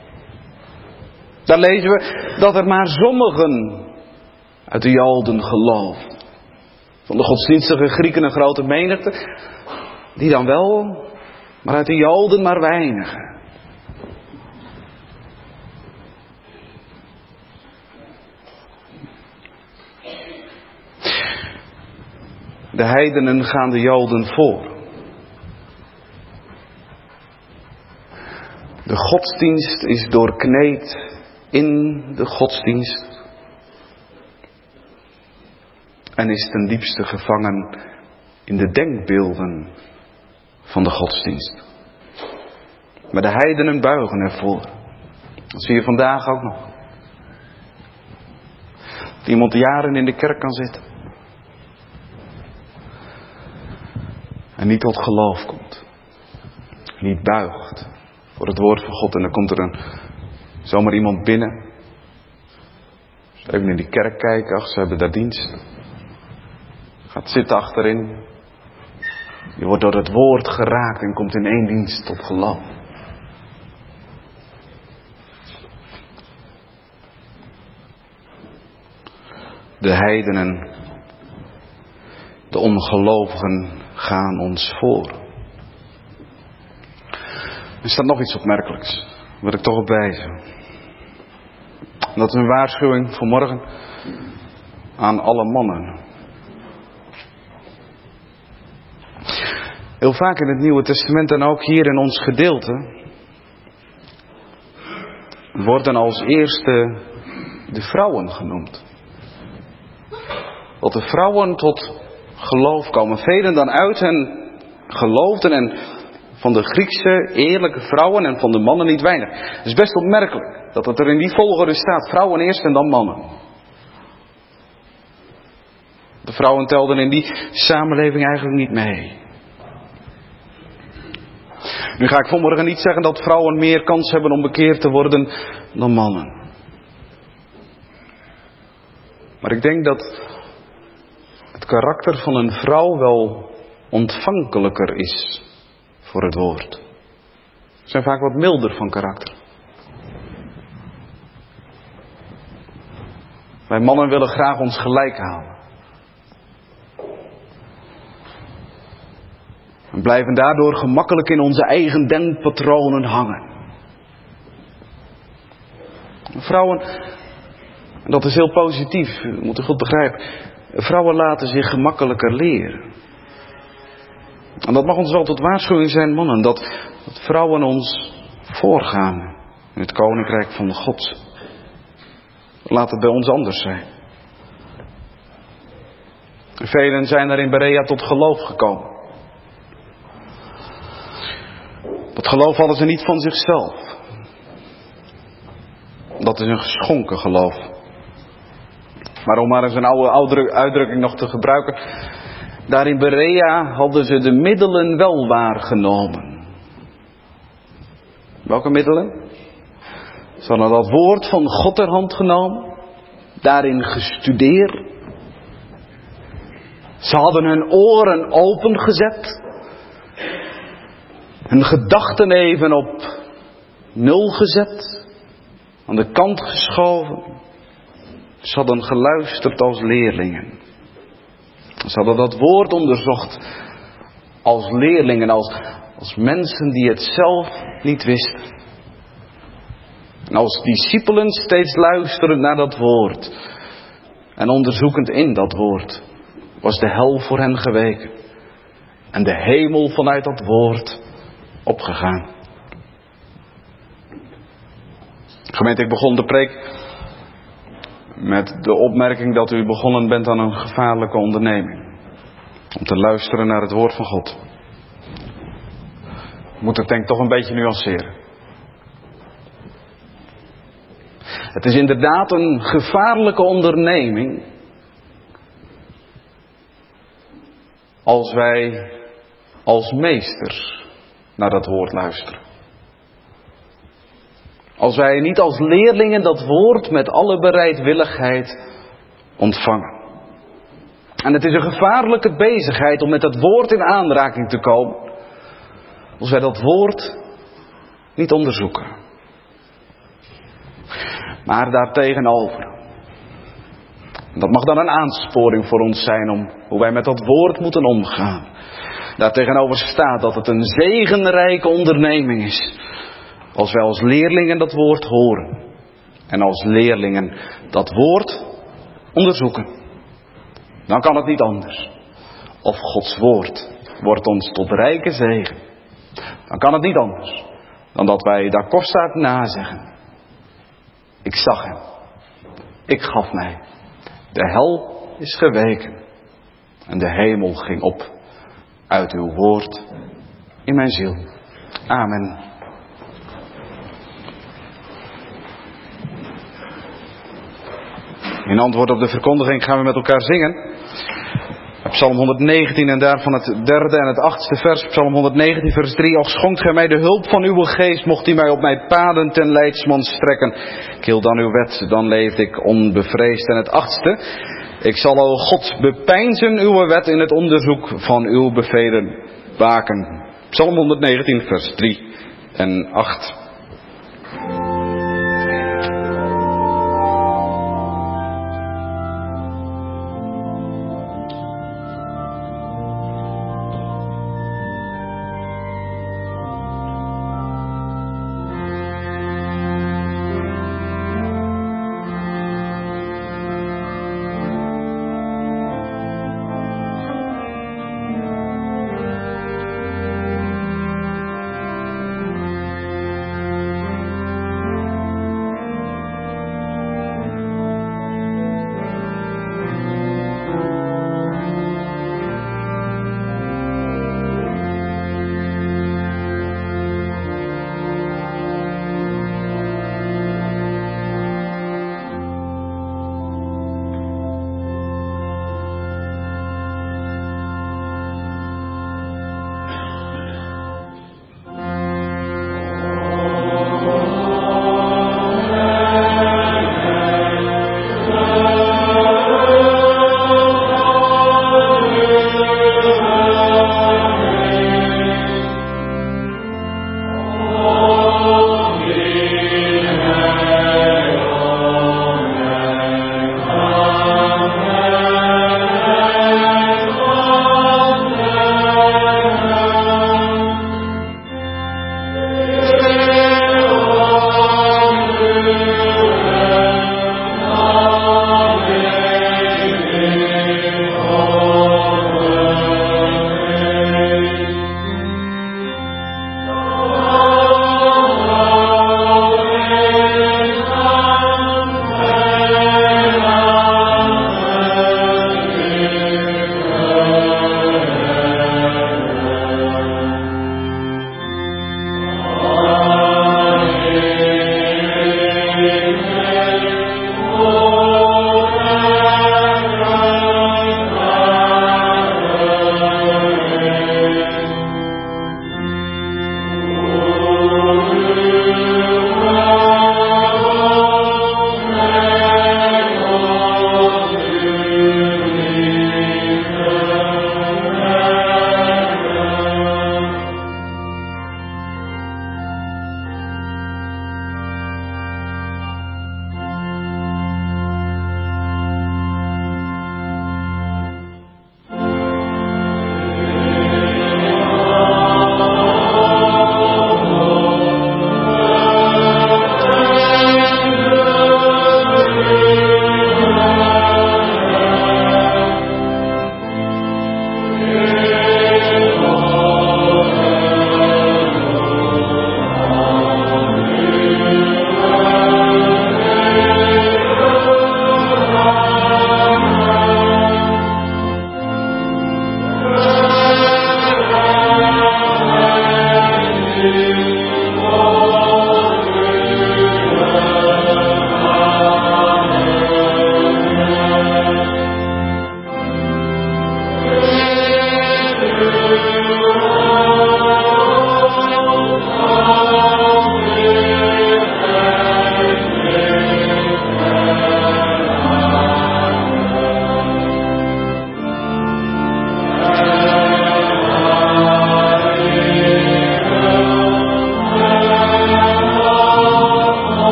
Daar lezen we dat er maar sommigen uit de Joden geloofden. Van de godsdienstige Grieken een grote menigte. Die dan wel, maar uit de Joden maar weinigen. De heidenen gaan de Joden voor. De godsdienst is doorkneed in de godsdienst. En is ten diepste gevangen in de denkbeelden van de godsdienst. Maar de heidenen buigen ervoor. Dat zie je vandaag ook nog. Dat iemand jaren in de kerk kan zitten. En niet tot geloof komt. Niet buigt voor het woord van God. En dan komt er zomaar iemand binnen. Even in die kerk kijken. Ach, ze hebben daar dienst. Gaat zitten achterin. Je wordt door het woord geraakt en komt in één dienst tot geloof. De heidenen, de ongelovigen gaan ons voor. Er staat nog iets opmerkelijks. Daar wil ik toch op wijzen. Dat is een waarschuwing vanmorgen aan alle mannen. Heel vaak in het Nieuwe Testament en ook hier in ons gedeelte worden als eerste de vrouwen genoemd. Dat de vrouwen tot geloof komen. Velen dan uit hen geloofden en van de Griekse eerlijke vrouwen en van de mannen niet weinig. Het is best opmerkelijk dat het er in die volgorde staat. Vrouwen eerst en dan mannen. De vrouwen telden in die samenleving eigenlijk niet mee. Nu ga ik vanmorgen niet zeggen dat vrouwen meer kans hebben om bekeerd te worden dan mannen. Maar ik denk dat het karakter van een vrouw wel ontvankelijker is voor het woord. Ze zijn vaak wat milder van karakter. Wij mannen willen graag ons gelijk halen. En blijven daardoor gemakkelijk in onze eigen denkpatronen hangen. Vrouwen, en dat is heel positief, u moet het goed begrijpen. Vrouwen laten zich gemakkelijker leren. En dat mag ons wel tot waarschuwing zijn, mannen. Dat vrouwen ons voorgaan in het koninkrijk van God. Laat het bij ons anders zijn. Velen zijn er in Berea tot geloof gekomen. Dat geloof hadden ze niet van zichzelf. Dat is een geschonken geloof. Maar om maar eens een oude uitdrukking nog te gebruiken. Daar in Berea hadden ze de middelen wel waargenomen. Welke middelen? Ze hadden dat woord van God ter hand genomen. Daarin gestudeerd. Ze hadden hun oren opengezet. Hun gedachten even op nul gezet. Aan de kant geschoven. Ze hadden geluisterd als leerlingen. Ze hadden dat woord onderzocht als leerlingen, als mensen die het zelf niet wisten. En als discipelen steeds luisterend naar dat woord en onderzoekend in dat woord, was de hel voor hen geweken en de hemel vanuit dat woord opgegaan. Gemeente, ik begon de preek met de opmerking dat u begonnen bent aan een gevaarlijke onderneming. Om te luisteren naar het woord van God. Ik moet het denk ik toch een beetje nuanceren. Het is inderdaad een gevaarlijke onderneming. Als wij als meesters naar dat woord luisteren. Als wij niet als leerlingen dat woord met alle bereidwilligheid ontvangen. En het is een gevaarlijke bezigheid om met dat woord in aanraking te komen. Als wij dat woord niet onderzoeken. Maar daartegenover. Dat mag dan een aansporing voor ons zijn om hoe wij met dat woord moeten omgaan. Daartegenover staat dat het een zegenrijke onderneming is. Als wij als leerlingen dat woord horen. En als leerlingen dat woord onderzoeken. Dan kan het niet anders. of Gods woord wordt ons tot rijke zegen, dan kan het niet anders dan dat wij Da Costa nazeggen. Ik zag hem. Ik gaf mij. De hel is geweken. En de hemel ging op uit uw woord in mijn ziel. Amen. In antwoord op de verkondiging gaan we met elkaar zingen. Psalm 119 en daarvan het 3e en het 8e vers. Psalm 119 vers 3. Och schonkt gij mij de hulp van uw geest, mocht die mij op mijn paden ten leidsman strekken. Ik hield dan uw wet, dan leefde ik onbevreesd. En het 8e. Ik zal, o God, bepeinzen uw wet in het onderzoek van uw bevelen waken. Psalm 119 vers 3 en 8.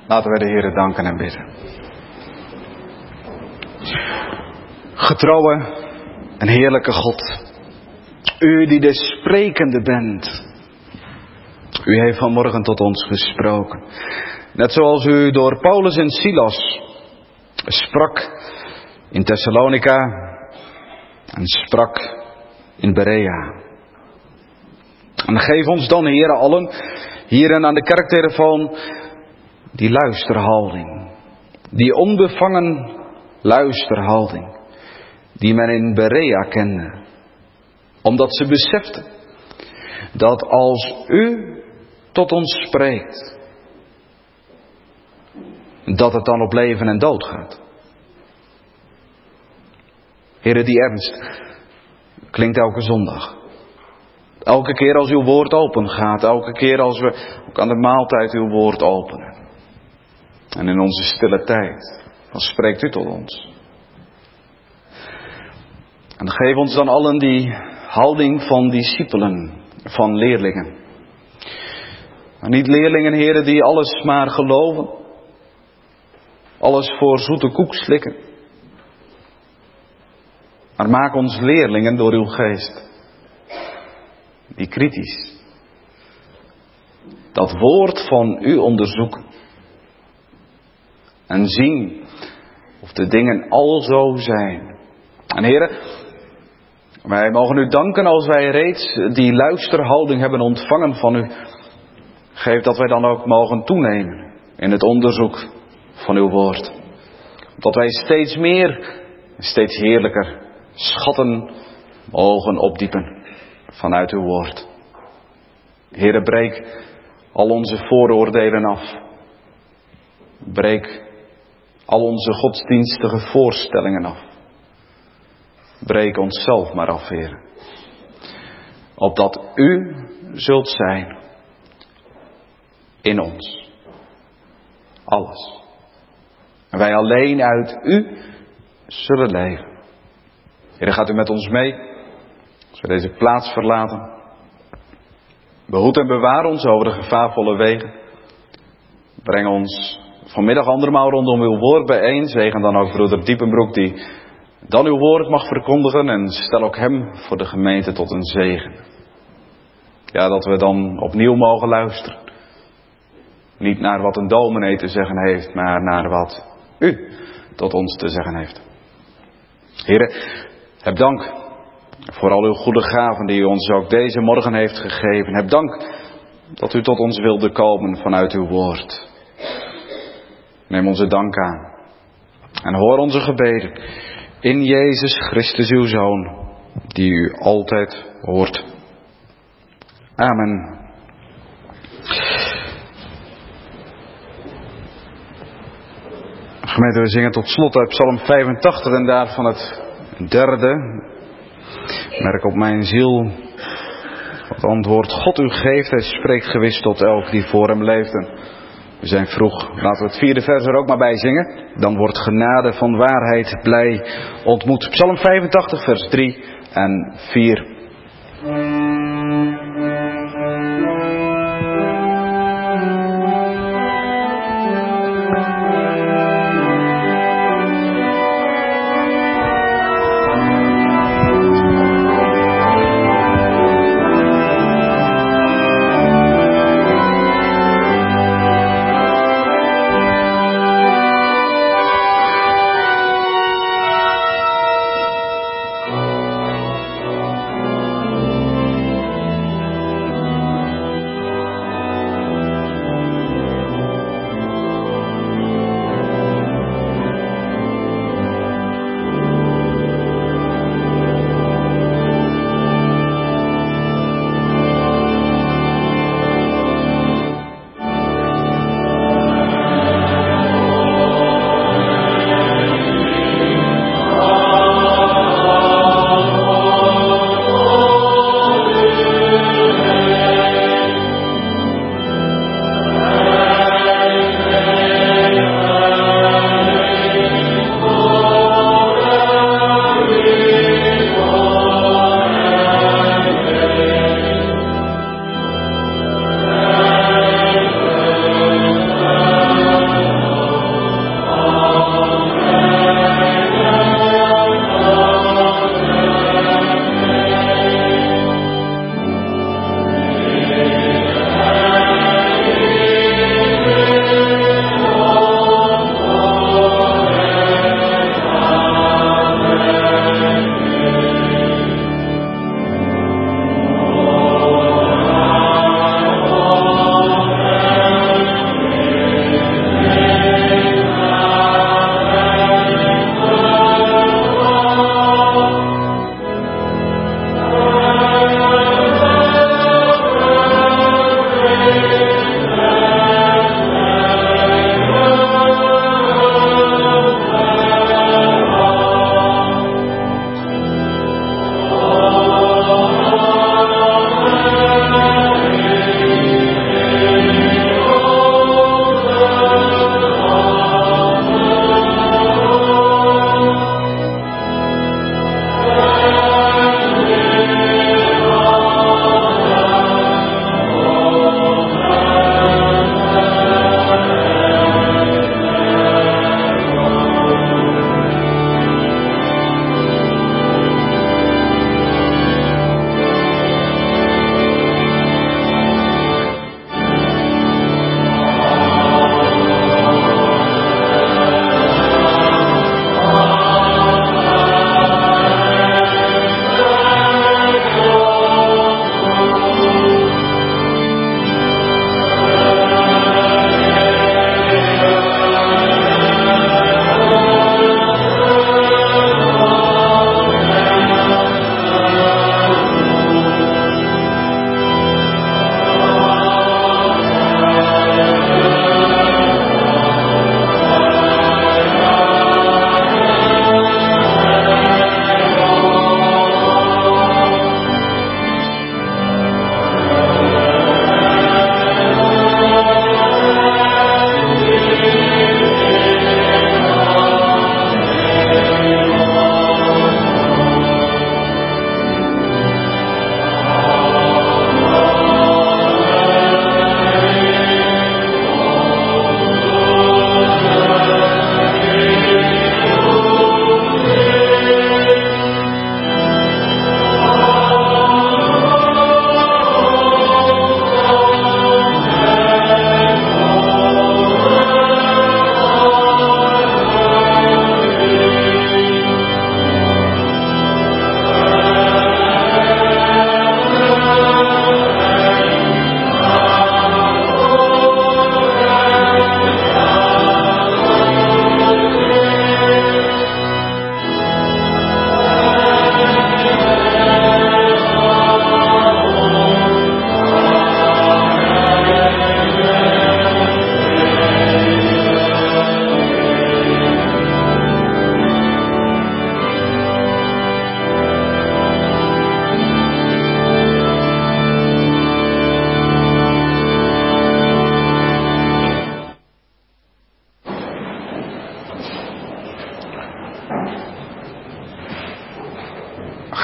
Laten wij de Heere danken en bidden. Getrouwe en heerlijke God, u die de sprekende bent, u heeft vanmorgen tot ons gesproken. Net zoals u door Paulus en Silas sprak in Thessalonica en sprak in Berea. En geef ons dan, Heere, allen hier aan de kerktelefoon die luisterhouding, die onbevangen luisterhouding die men in Berea kende. Omdat ze beseften dat als u tot ons spreekt, dat het dan op leven en dood gaat. Heere, die ernst klinkt elke zondag. Elke keer als uw woord open gaat, elke keer als we ook aan de maaltijd uw woord openen. En in onze stille tijd, dan spreekt u tot ons. En geef ons dan allen die houding van discipelen, van leerlingen. Maar niet leerlingen, Heere, die alles maar geloven. Alles voor zoete koek slikken. Maar maak ons leerlingen door uw geest. Die kritisch dat woord van u onderzoeken. En zien of de dingen al zo zijn. En Heere, wij mogen u danken als wij reeds die luisterhouding hebben ontvangen van u. Geef dat wij dan ook mogen toenemen in het onderzoek van uw woord. Dat wij steeds meer, steeds heerlijker schatten mogen opdiepen vanuit uw woord. Heere, breek al onze vooroordelen af. Breek al onze godsdienstige voorstellingen af. Breek onszelf maar af, Heer. Opdat u zult zijn in ons. Alles. En wij alleen uit u zullen leven. Heer, gaat u met ons mee. Als we deze plaats verlaten. Behoed en bewaar ons over de gevaarvolle wegen. Breng ons vanmiddag andermaal rondom uw woord bijeen. Zegen dan ook broeder Diepenbroek die dan uw woord mag verkondigen. En stel ook hem voor de gemeente tot een zegen. Ja, dat we dan opnieuw mogen luisteren. Niet naar wat een dominee te zeggen heeft, maar naar wat u tot ons te zeggen heeft. Heere, heb dank voor al uw goede gaven die u ons ook deze morgen heeft gegeven. Heb dank dat u tot ons wilde komen vanuit uw woord. Neem onze dank aan. En hoor onze gebeden in Jezus Christus uw Zoon, die u altijd hoort. Amen. Gemeente, we zingen tot slot uit Psalm 85 en daarvan het derde. Merk op mijn ziel wat antwoord God u geeft. Hij spreekt gewis tot elk die voor hem leeft. En we zijn vroeg. Laten we het vierde vers er ook maar bij zingen. Dan wordt genade van waarheid blij ontmoet. Psalm 85 vers 3 en 4.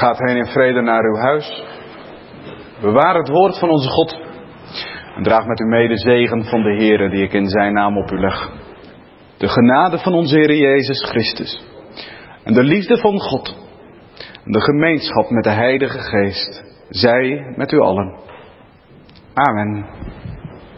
Gaat heen in vrede naar uw huis. Bewaar het woord van onze God. En draag met u mee de zegen van de Heere die ik in zijn naam op u leg. De genade van onze Heer Jezus Christus. En de liefde van God. En de gemeenschap met de Heilige Geest. Zij met u allen. Amen.